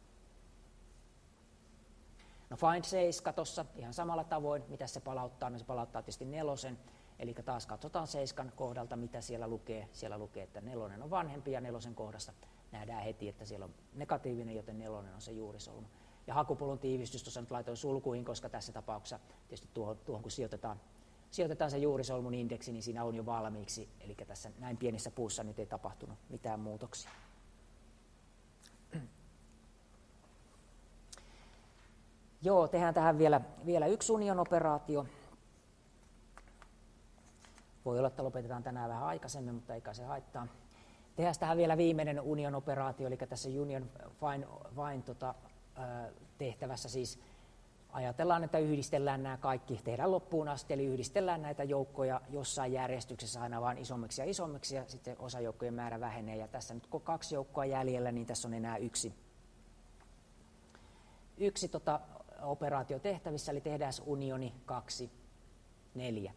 No find 7 tuossa ihan samalla tavoin, mitä se palauttaa, no se palauttaa tietysti 4, eli taas katsotaan 7 kohdalta, mitä siellä lukee. Siellä lukee, että 4 on vanhempi, ja 4 kohdasta nähdään heti, että siellä on negatiivinen, joten 4 on se juurisolmu. Ja hakupolun tiivistys tuossa nyt laitoin sulkuihin, koska tässä tapauksessa tietysti tuohon kun sijoitetaan se juurisolmun indeksi, niin siinä on jo valmiiksi, eli tässä näin pienessä puussa nyt ei tapahtunut mitään muutoksia. Joo, tehdään tähän vielä yksi union-operaatio. Voi olla, että lopetetaan tänään vähän aikaisemmin, mutta eikä se haittaa. Tehdään tähän vielä viimeinen union-operaatio, eli tässä union find tehtävässä siis ajatellaan, että yhdistellään nämä kaikki, tehdään loppuun asti, eli yhdistellään näitä joukkoja jossain järjestyksessä aina vaan isommiksi ja isommiksi, ja sitten osajoukkojen määrä vähenee. Ja tässä nyt kun 2 joukkoa jäljellä, niin tässä on enää yksi operaatio tehtävissä, eli tehdään unioni 2, 4.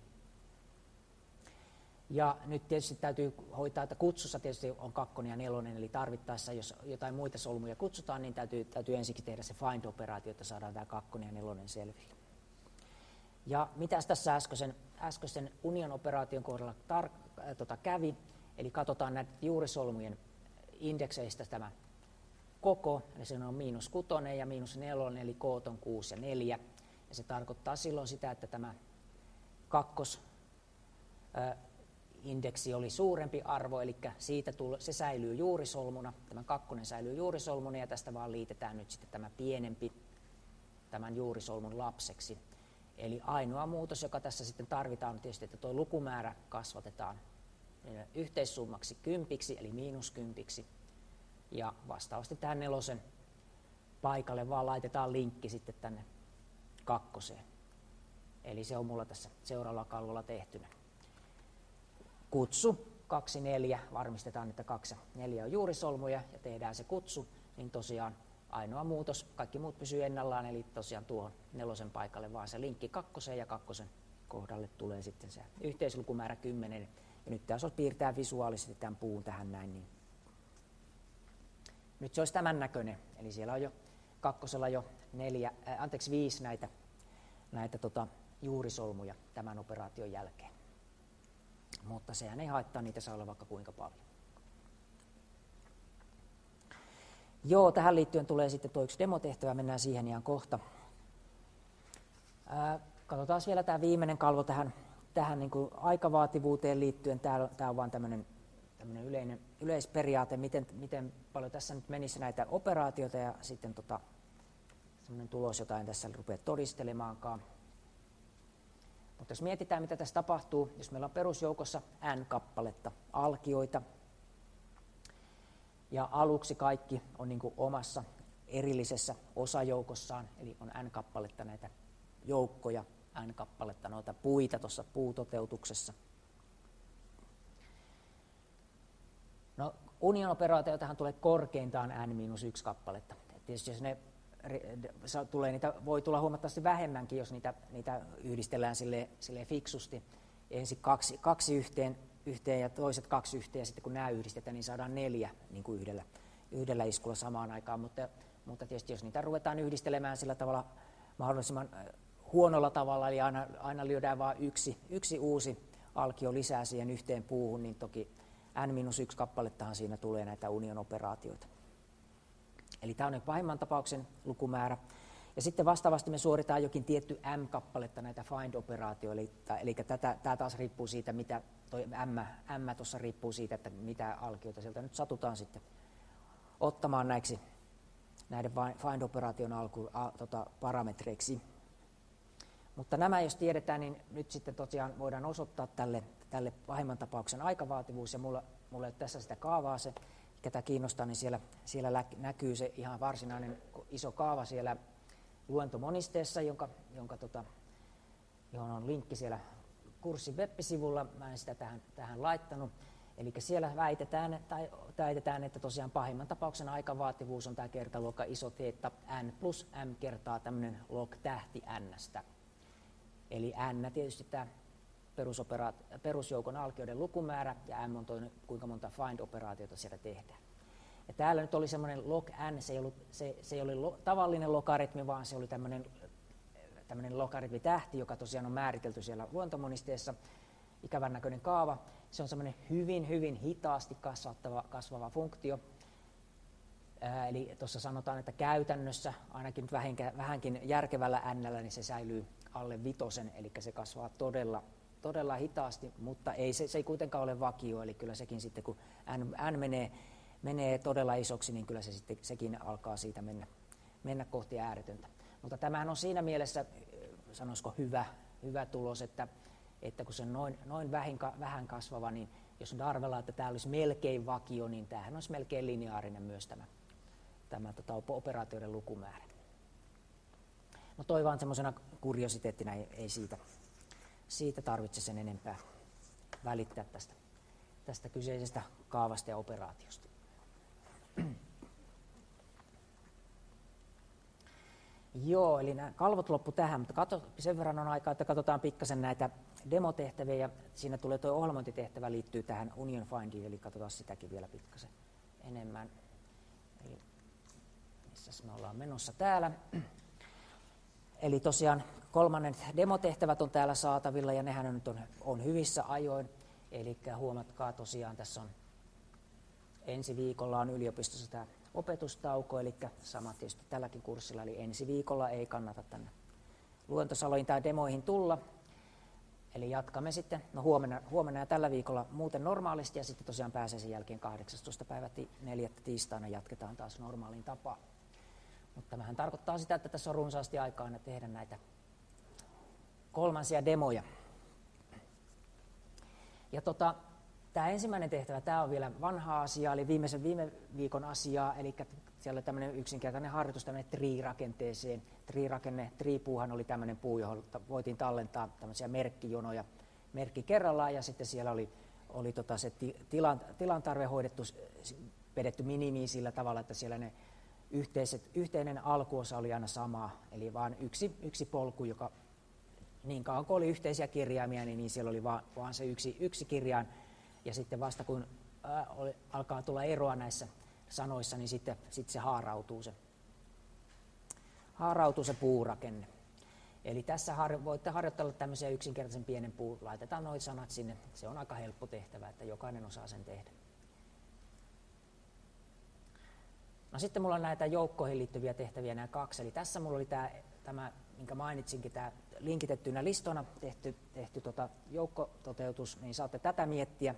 Ja nyt tietysti täytyy hoitaa, että kutsussa tietysti on 2 ja 4, eli tarvittaessa, jos jotain muita solmuja kutsutaan, niin täytyy ensikin tehdä se find-operaatio, että saadaan tämä 2 ja 4 selville. Ja mitäs tässä äskeisen union-operaation kohdalla kävi, eli katsotaan näitä juurisolmujen indekseistä tämä koko, eli se on -6 ja -4, eli koot on 6 ja 4, ja se tarkoittaa silloin sitä, että tämä indeksi oli suurempi arvo, eli se säilyy juurisolmuna, tämä 2 säilyy juurisolmuna, ja tästä vaan liitetään nyt sitten tämä pienempi tämän juurisolmun lapseksi. Eli ainoa muutos, joka tässä sitten tarvitaan, on tietysti, että tuo lukumäärä kasvatetaan yhteissummaksi 10, eli -10, ja vastaavasti tähän 4 paikalle vaan laitetaan linkki sitten tänne 2. Eli se on mulla tässä seuraavalla kalvolla tehtynä. Kutsu 2, 4, varmistetaan, että 2 ja 4 on juurisolmuja, ja tehdään se kutsu, niin tosiaan ainoa muutos, kaikki muut pysyy ennallaan, eli tosiaan tuohon 4 paikalle vaan se linkki 2, ja 2 kohdalle tulee sitten se yhteislukumäärä 10, ja nyt tässä jos piirtää visuaalisesti tämän puun tähän näin, niin nyt se olisi tämän näköinen, eli siellä on jo 2 jo 5 näitä juurisolmuja tämän operaation jälkeen. Mutta sehän ei haittaa, niitä saa olla vaikka kuinka paljon. Joo, tähän liittyen tulee sitten tuo yksi demotehtävä, mennään siihen ihan kohta. Katsotaan vielä tämä viimeinen kalvo tähän niin kuin aikavaativuuteen liittyen. Tämä on vain tämmöinen yleisperiaate, miten paljon tässä nyt menisi näitä operaatioita, ja sitten semmoinen tulos, jota en tässä rupea todistelemaankaan. Mutta jos mietitään, mitä tässä tapahtuu, jos meillä on perusjoukossa n kappaletta alkioita, ja aluksi kaikki on niin kuin omassa erillisessä osajoukossaan, eli on n kappaletta näitä joukkoja, n kappaletta noita puita tuossa puutoteutuksessa. No, union-operaatioitahan tulee korkeintaan n-1 kappaletta. Et tietysti jos ne voi tulla huomattavasti vähemmänkin, jos niitä yhdistellään silleen fiksusti. Ensin kaksi yhteen ja toiset 2 yhteen, ja sitten kun nämä yhdistetään, niin saadaan 4 niin kuin yhdellä iskulla samaan aikaan. Mutta tietysti jos niitä ruvetaan yhdistelemään sillä tavalla mahdollisimman huonolla tavalla, eli aina lyödään vain yksi uusi alkio lisää siihen yhteen puuhun, niin toki n-1 kappalettahan siinä tulee näitä union-operaatioita. Eli tämä on nyt pahimman tapauksen lukumäärä. Ja sitten vastaavasti me suoritetaan jokin tietty M-kappaletta näitä find-operaatioita, eli tämä taas riippuu siitä, mitä toi M tuossa riippuu siitä, että mitä alkioita sieltä nyt satutaan sitten ottamaan näiden find-operaation parametreiksi. Mutta nämä, jos tiedetään, niin nyt sitten tosiaan voidaan osoittaa tälle pahimman tapauksen aikavaativuus, ja mulla ei ole tässä sitä kaavaa, se ketä kiinnostaa, niin siellä näkyy se ihan varsinainen iso kaava siellä luentomonisteessa, johon on linkki siellä kurssin web-sivulla. Mä en sitä tähän laittanut. Eli siellä väitetään, että tosiaan pahimman tapauksen aikavaativuus on tämä kertaluokka iso teetta n plus m kertaa tämmöinen log tähti n:stä. Eli n tietysti tämä perusjoukon alkioiden lukumäärä, ja m on toinen, kuinka monta find-operaatiota siellä tehdään. Ja täällä nyt oli semmoinen log n, se ei ole tavallinen logaritmi, vaan se oli tämmöinen logaritmitähti, joka tosiaan on määritelty siellä luentomonisteessa, ikävän näköinen kaava. Se on semmoinen hyvin, hyvin hitaasti kasvava funktio. Eli tuossa sanotaan, että käytännössä, ainakin nyt vähänkin järkevällä n-llä, niin se säilyy alle 5, eli se kasvaa todella hitaasti, mutta se ei kuitenkaan ole vakio, eli kyllä sekin sitten, kun n menee todella isoksi, niin kyllä sekin alkaa siitä mennä kohti ääretöntä. Mutta tämähän on siinä mielessä, sanoisiko hyvä tulos, että kun se on noin vähän kasvava, niin jos nyt arvellaan, että tämä olisi melkein vakio, niin tämähän olisi melkein lineaarinen myös tämä operaatioiden lukumäärä. No toi vaan semmoisena kuriositeettina, ei siitä tarvitse sen enempää välittää tästä kyseisestä kaavasta ja operaatiosta. Joo, eli nämä kalvot loppu tähän, mutta sen verran on aikaa, että katsotaan pikkasen näitä demotehtäviä, ja siinä tulee tuo ohjelmointitehtävä liittyy tähän Union Findiin, eli katsotaan sitäkin vielä pikkasen enemmän. Eli missäs me ollaan menossa täällä. Eli tosiaan kolmannet demotehtävät on täällä saatavilla, ja nehän nyt on hyvissä ajoin. Eli huomatkaa tosiaan, tässä on ensi viikolla on yliopistossa tämä opetustauko, eli sama tietysti tälläkin kurssilla, eli ensi viikolla ei kannata tänne luentosaloihin tai demoihin tulla. Eli jatkamme sitten, no huomenna ja tällä viikolla muuten normaalisti, ja sitten tosiaan pääsee sen jälkeen 18.4. tiistaina jatketaan taas normaaliin tapaan. Mutta tämähän tarkoittaa sitä, että tässä on runsaasti aikaa tehdä näitä kolmansia demoja. Ja tämä ensimmäinen tehtävä, tämä on vielä vanha asia, eli viime viikon asiaa, eli siellä oli tämmöinen yksinkertainen harjoitus tämmöinen tree-rakenteeseen. Tree-puuhan oli tämmöinen puu, johon voitiin tallentaa tämmöisiä merkkijonoja merkki kerrallaan, ja sitten siellä oli se tilantarve hoidettu, vedetty minimiin sillä tavalla, että siellä ne yhteinen alkuosa oli aina sama, eli vain yksi polku, joka niin kauan kuin oli yhteisiä kirjaimia, niin siellä oli vaan se yksi kirjain, ja sitten vasta kun alkaa tulla eroa näissä sanoissa, niin sitten se haarautuu se puurakenne. Eli tässä voitte harjoitella tämmöisiä yksinkertaisen pienen puun, laitetaan nuo sanat sinne, se on aika helppo tehtävä, että jokainen osaa sen tehdä. No sitten mulla on näitä joukkoihin liittyviä tehtäviä, nämä 2, eli tässä mulla oli tämä minkä mainitsinkin, tämä linkitettynä listona tehty joukkototeutus, niin saatte tätä miettiä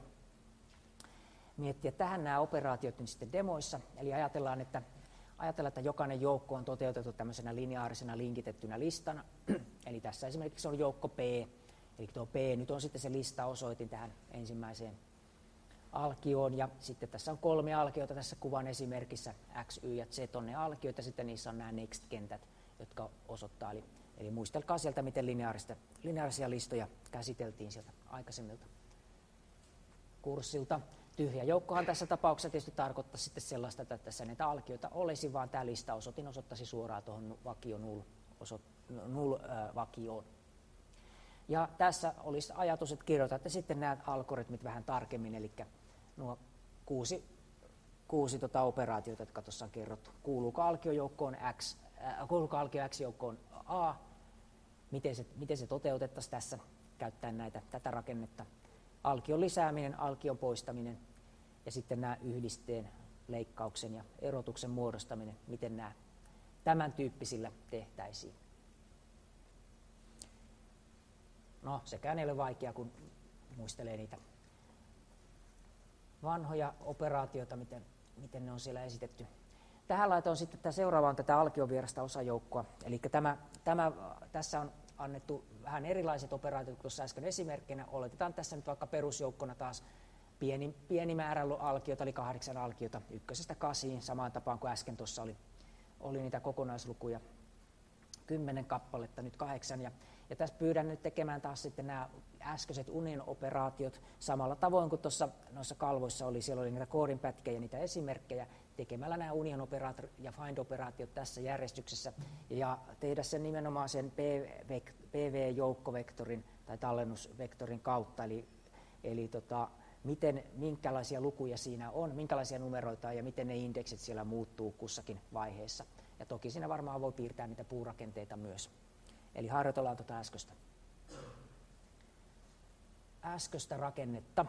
tähän nämä operaatiot nyt sitten demoissa, eli ajatellaan, että jokainen joukko on toteutettu tämmöisenä lineaarisena linkitettynä listana, eli tässä esimerkiksi on joukko P, eli tuo P nyt on sitten se listaosoitin tähän ensimmäiseen alkioon, ja sitten tässä on 3 alkiota tässä kuvan esimerkissä, X, Y ja Z on ne alkiot, ja sitten niissä on nämä next-kentät, jotka osoittaa, eli muistelkaa sieltä, miten lineaarisia listoja käsiteltiin sieltä aikaisemmilta kurssilta. Tyhjä joukkohan tässä tapauksessa tietysti tarkoittaa sitten sellaista, että tässä näitä alkioita olisi, vaan tämä listaosoitin osoittaisi suoraan tuohon vakio null-vakioon. Ja tässä olisi ajatus, että kirjoitatte sitten nämä algoritmit vähän tarkemmin, eli nuo 6 operaatiota, jotka tuossa on kerrottu. Kuuluuko alkiojoukkoon X-joukkoon A, miten se toteutettaisiin tässä käyttäen tätä rakennetta. Alkion lisääminen, alkion poistaminen ja sitten nämä yhdisteen, leikkauksen ja erotuksen muodostaminen, miten nämä tämän tyyppisillä tehtäisiin. No, sekään ei ole vaikea, kun muistelee niitä vanhoja operaatioita, miten ne on siellä esitetty. Tähän laitoin sitten tämä seuraavaan tätä alkiovierasta osajoukkoa. Eli tässä on annettu vähän erilaiset operaatiot kuin tuossa äsken esimerkkinä. Oletetaan tässä nyt vaikka perusjoukkona taas pieni määrä alkiota, eli 8 alkiota 1–8, samaan tapaan kuin äsken tuossa oli niitä kokonaislukuja 10 kappaletta, nyt 8. Ja tässä pyydän nyt tekemään taas sitten nämä äskeiset union-operaatiot samalla tavoin kuin tuossa noissa kalvoissa oli. Siellä oli niitä koodinpätkiä ja niitä esimerkkejä, tekemällä nämä union-operaatiot ja find-operaatiot tässä järjestyksessä ja tehdä sen nimenomaan sen PV-joukkovektorin tai tallennusvektorin kautta. Eli minkälaisia lukuja siinä on, minkälaisia numeroita ja miten ne indeksit siellä muuttuu kussakin vaiheessa. Ja toki siinä varmaan voi piirtää niitä puurakenteita myös. Eli harjoitellaan tuota äskeistä rakennetta.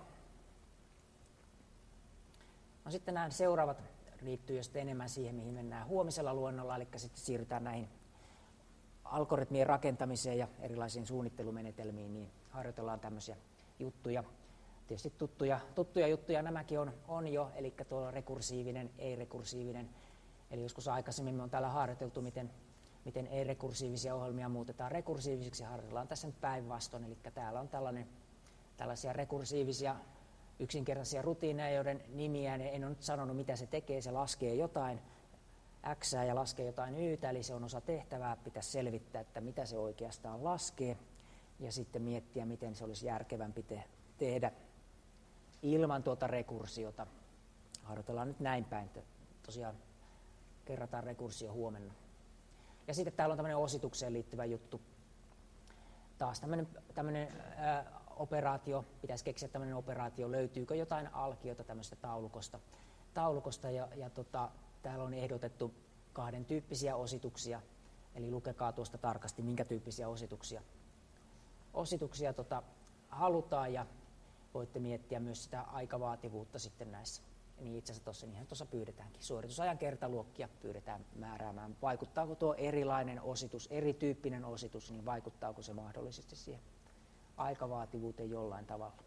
No sitten nämä seuraavat liittyy sitten enemmän siihen, mihin mennään huomisella luennolla, eli sitten siirrytään näihin algoritmien rakentamiseen ja erilaisiin suunnittelumenetelmiin, niin harjoitellaan tämmöisiä juttuja. Tietysti tuttuja juttuja nämäkin on jo, eli tuo rekursiivinen, ei-rekursiivinen. Eli joskus aikaisemmin me on täällä harjoiteltu, miten ei-rekursiivisia ohjelmia muutetaan rekursiivisiksi, harjoitellaan tässä nyt päinvastoin. Eli täällä on tällaisia rekursiivisia yksinkertaisia rutiineja, joiden nimiä en ole nyt sanonut, mitä se tekee. Se laskee jotain x ja laskee jotain y, eli se on osa tehtävää. Pitäisi selvittää, että mitä se oikeastaan laskee, ja sitten miettiä, miten se olisi järkevämpi tehdä ilman tuota rekursiota. Harjoitellaan nyt näin päin, että tosiaan kerrataan rekursio huomenna. Ja sitten täällä on tämmöinen ositukseen liittyvä juttu. Taas tämmöinen operaatio, pitäisi keksiä tämmöinen operaatio, löytyykö jotain alkiota tämmöistä taulukosta ja täällä on ehdotettu 2 tyyppisiä osituksia, eli lukekaa tuosta tarkasti, minkä tyyppisiä osituksia halutaan, ja voitte miettiä myös sitä aikavaativuutta sitten näissä. Niin itse asiassa tuossa pyydetäänkin. Suoritusajan kertaluokkia pyydetään määräämään. Vaikuttaako tuo erilainen ositus, erityyppinen ositus, niin vaikuttaako se mahdollisesti siihen aikavaativuuteen jollain tavalla.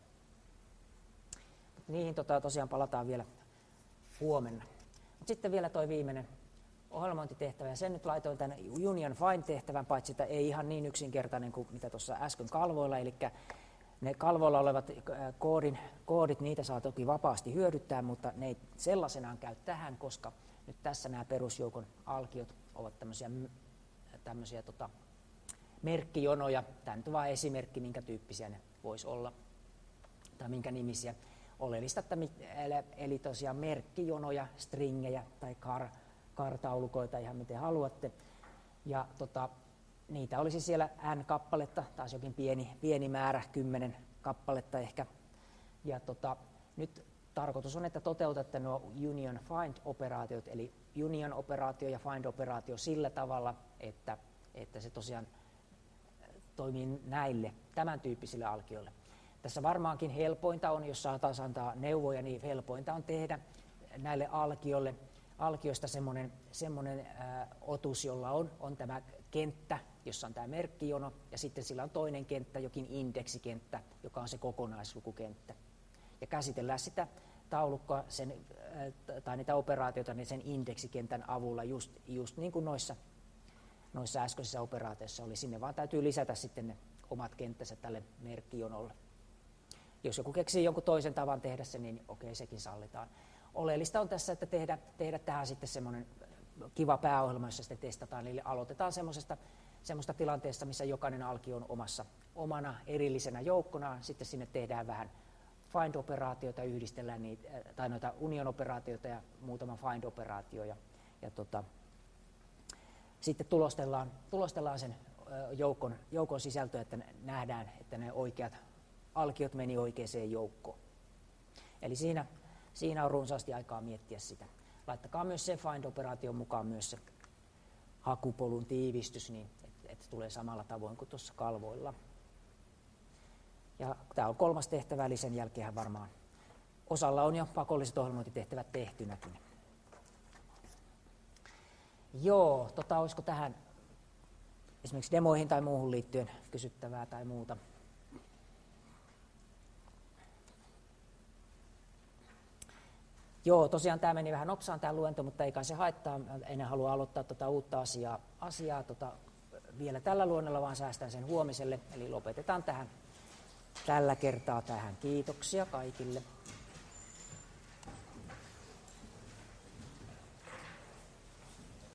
Niihin tosiaan palataan vielä huomenna. Sitten vielä tuo viimeinen ohjelmointitehtävä, ja sen nyt laitoin tänne Union Find-tehtävän, paitsi että ei ihan niin yksinkertainen kuin mitä tuossa äsken kalvoilla, eli ne kalvoilla olevat koodit, niitä saa toki vapaasti hyödyttää, mutta ne ei sellaisenaan käy tähän, koska nyt tässä nämä perusjoukon alkiot ovat tämmöisiä merkkijonoja. Tämä nyt on vain esimerkki, minkä tyyppisiä ne voisi olla tai minkä nimisiä. Oleellista, eli tosiaan merkkijonoja, stringejä tai car-taulukoita, ihan miten haluatte. Ja niitä olisi siellä n kappaletta, taas jokin pieni määrä, 10 kappaletta ehkä. Ja nyt tarkoitus on, että toteutatte nuo union find-operaatiot, eli union-operaatio ja find-operaatio sillä tavalla, että se tosiaan toimii tämän tyyppisille alkioille. Tässä varmaankin helpointa on, jos saataisiin antaa neuvoja, niin helpointa on tehdä näille alkioista semmoinen otus, jolla on tämä kenttä, jossa on tämä merkkijono, ja sitten sillä on toinen kenttä, jokin indeksikenttä, joka on se kokonaislukukenttä. Ja käsitellään sitä taulukkoa tai niitä operaatioita niin sen indeksikentän avulla, just niin kuin noissa äskeisissä operaatioissa oli. Sinne vaan täytyy lisätä sitten ne omat kenttänsä tälle merkkijonolle. Jos joku keksii jonkun toisen tavan tehdä se, niin okei, sekin sallitaan. Oleellista on tässä, että tehdä tähän sitten semmoinen kiva pääohjelma, jossa sitten testataan. Eli aloitetaan semmoista tilanteesta, missä jokainen alkio on omana erillisenä joukkonaan. Sitten sinne tehdään vähän find-operaatioita, yhdistellään niitä, tai noita union-operaatioita ja muutama find-operaatio. Ja sitten tulostellaan sen joukon sisältöä, että nähdään, että ne oikeat alkiot meni oikeaan joukkoon. Eli siinä on runsaasti aikaa miettiä sitä. Laittakaa myös se find-operaation mukaan myös se hakupolun tiivistys, niin että tulee samalla tavoin kuin tuossa kalvoilla. Ja tämä on 3. tehtävä, eli sen jälkeen varmaan osalla on jo pakolliset ohjelmointitehtävät tehtynäkin. Joo, olisiko tähän esimerkiksi demoihin tai muuhun liittyen kysyttävää tai muuta? Joo, tosiaan tämä meni vähän nopsaan tämä luento, mutta ei kai se haittaa. En halua aloittaa uutta asiaa vielä tällä luennolla, vaan säästän sen huomiselle. Eli lopetetaan tähän tällä kertaa tähän. Kiitoksia kaikille.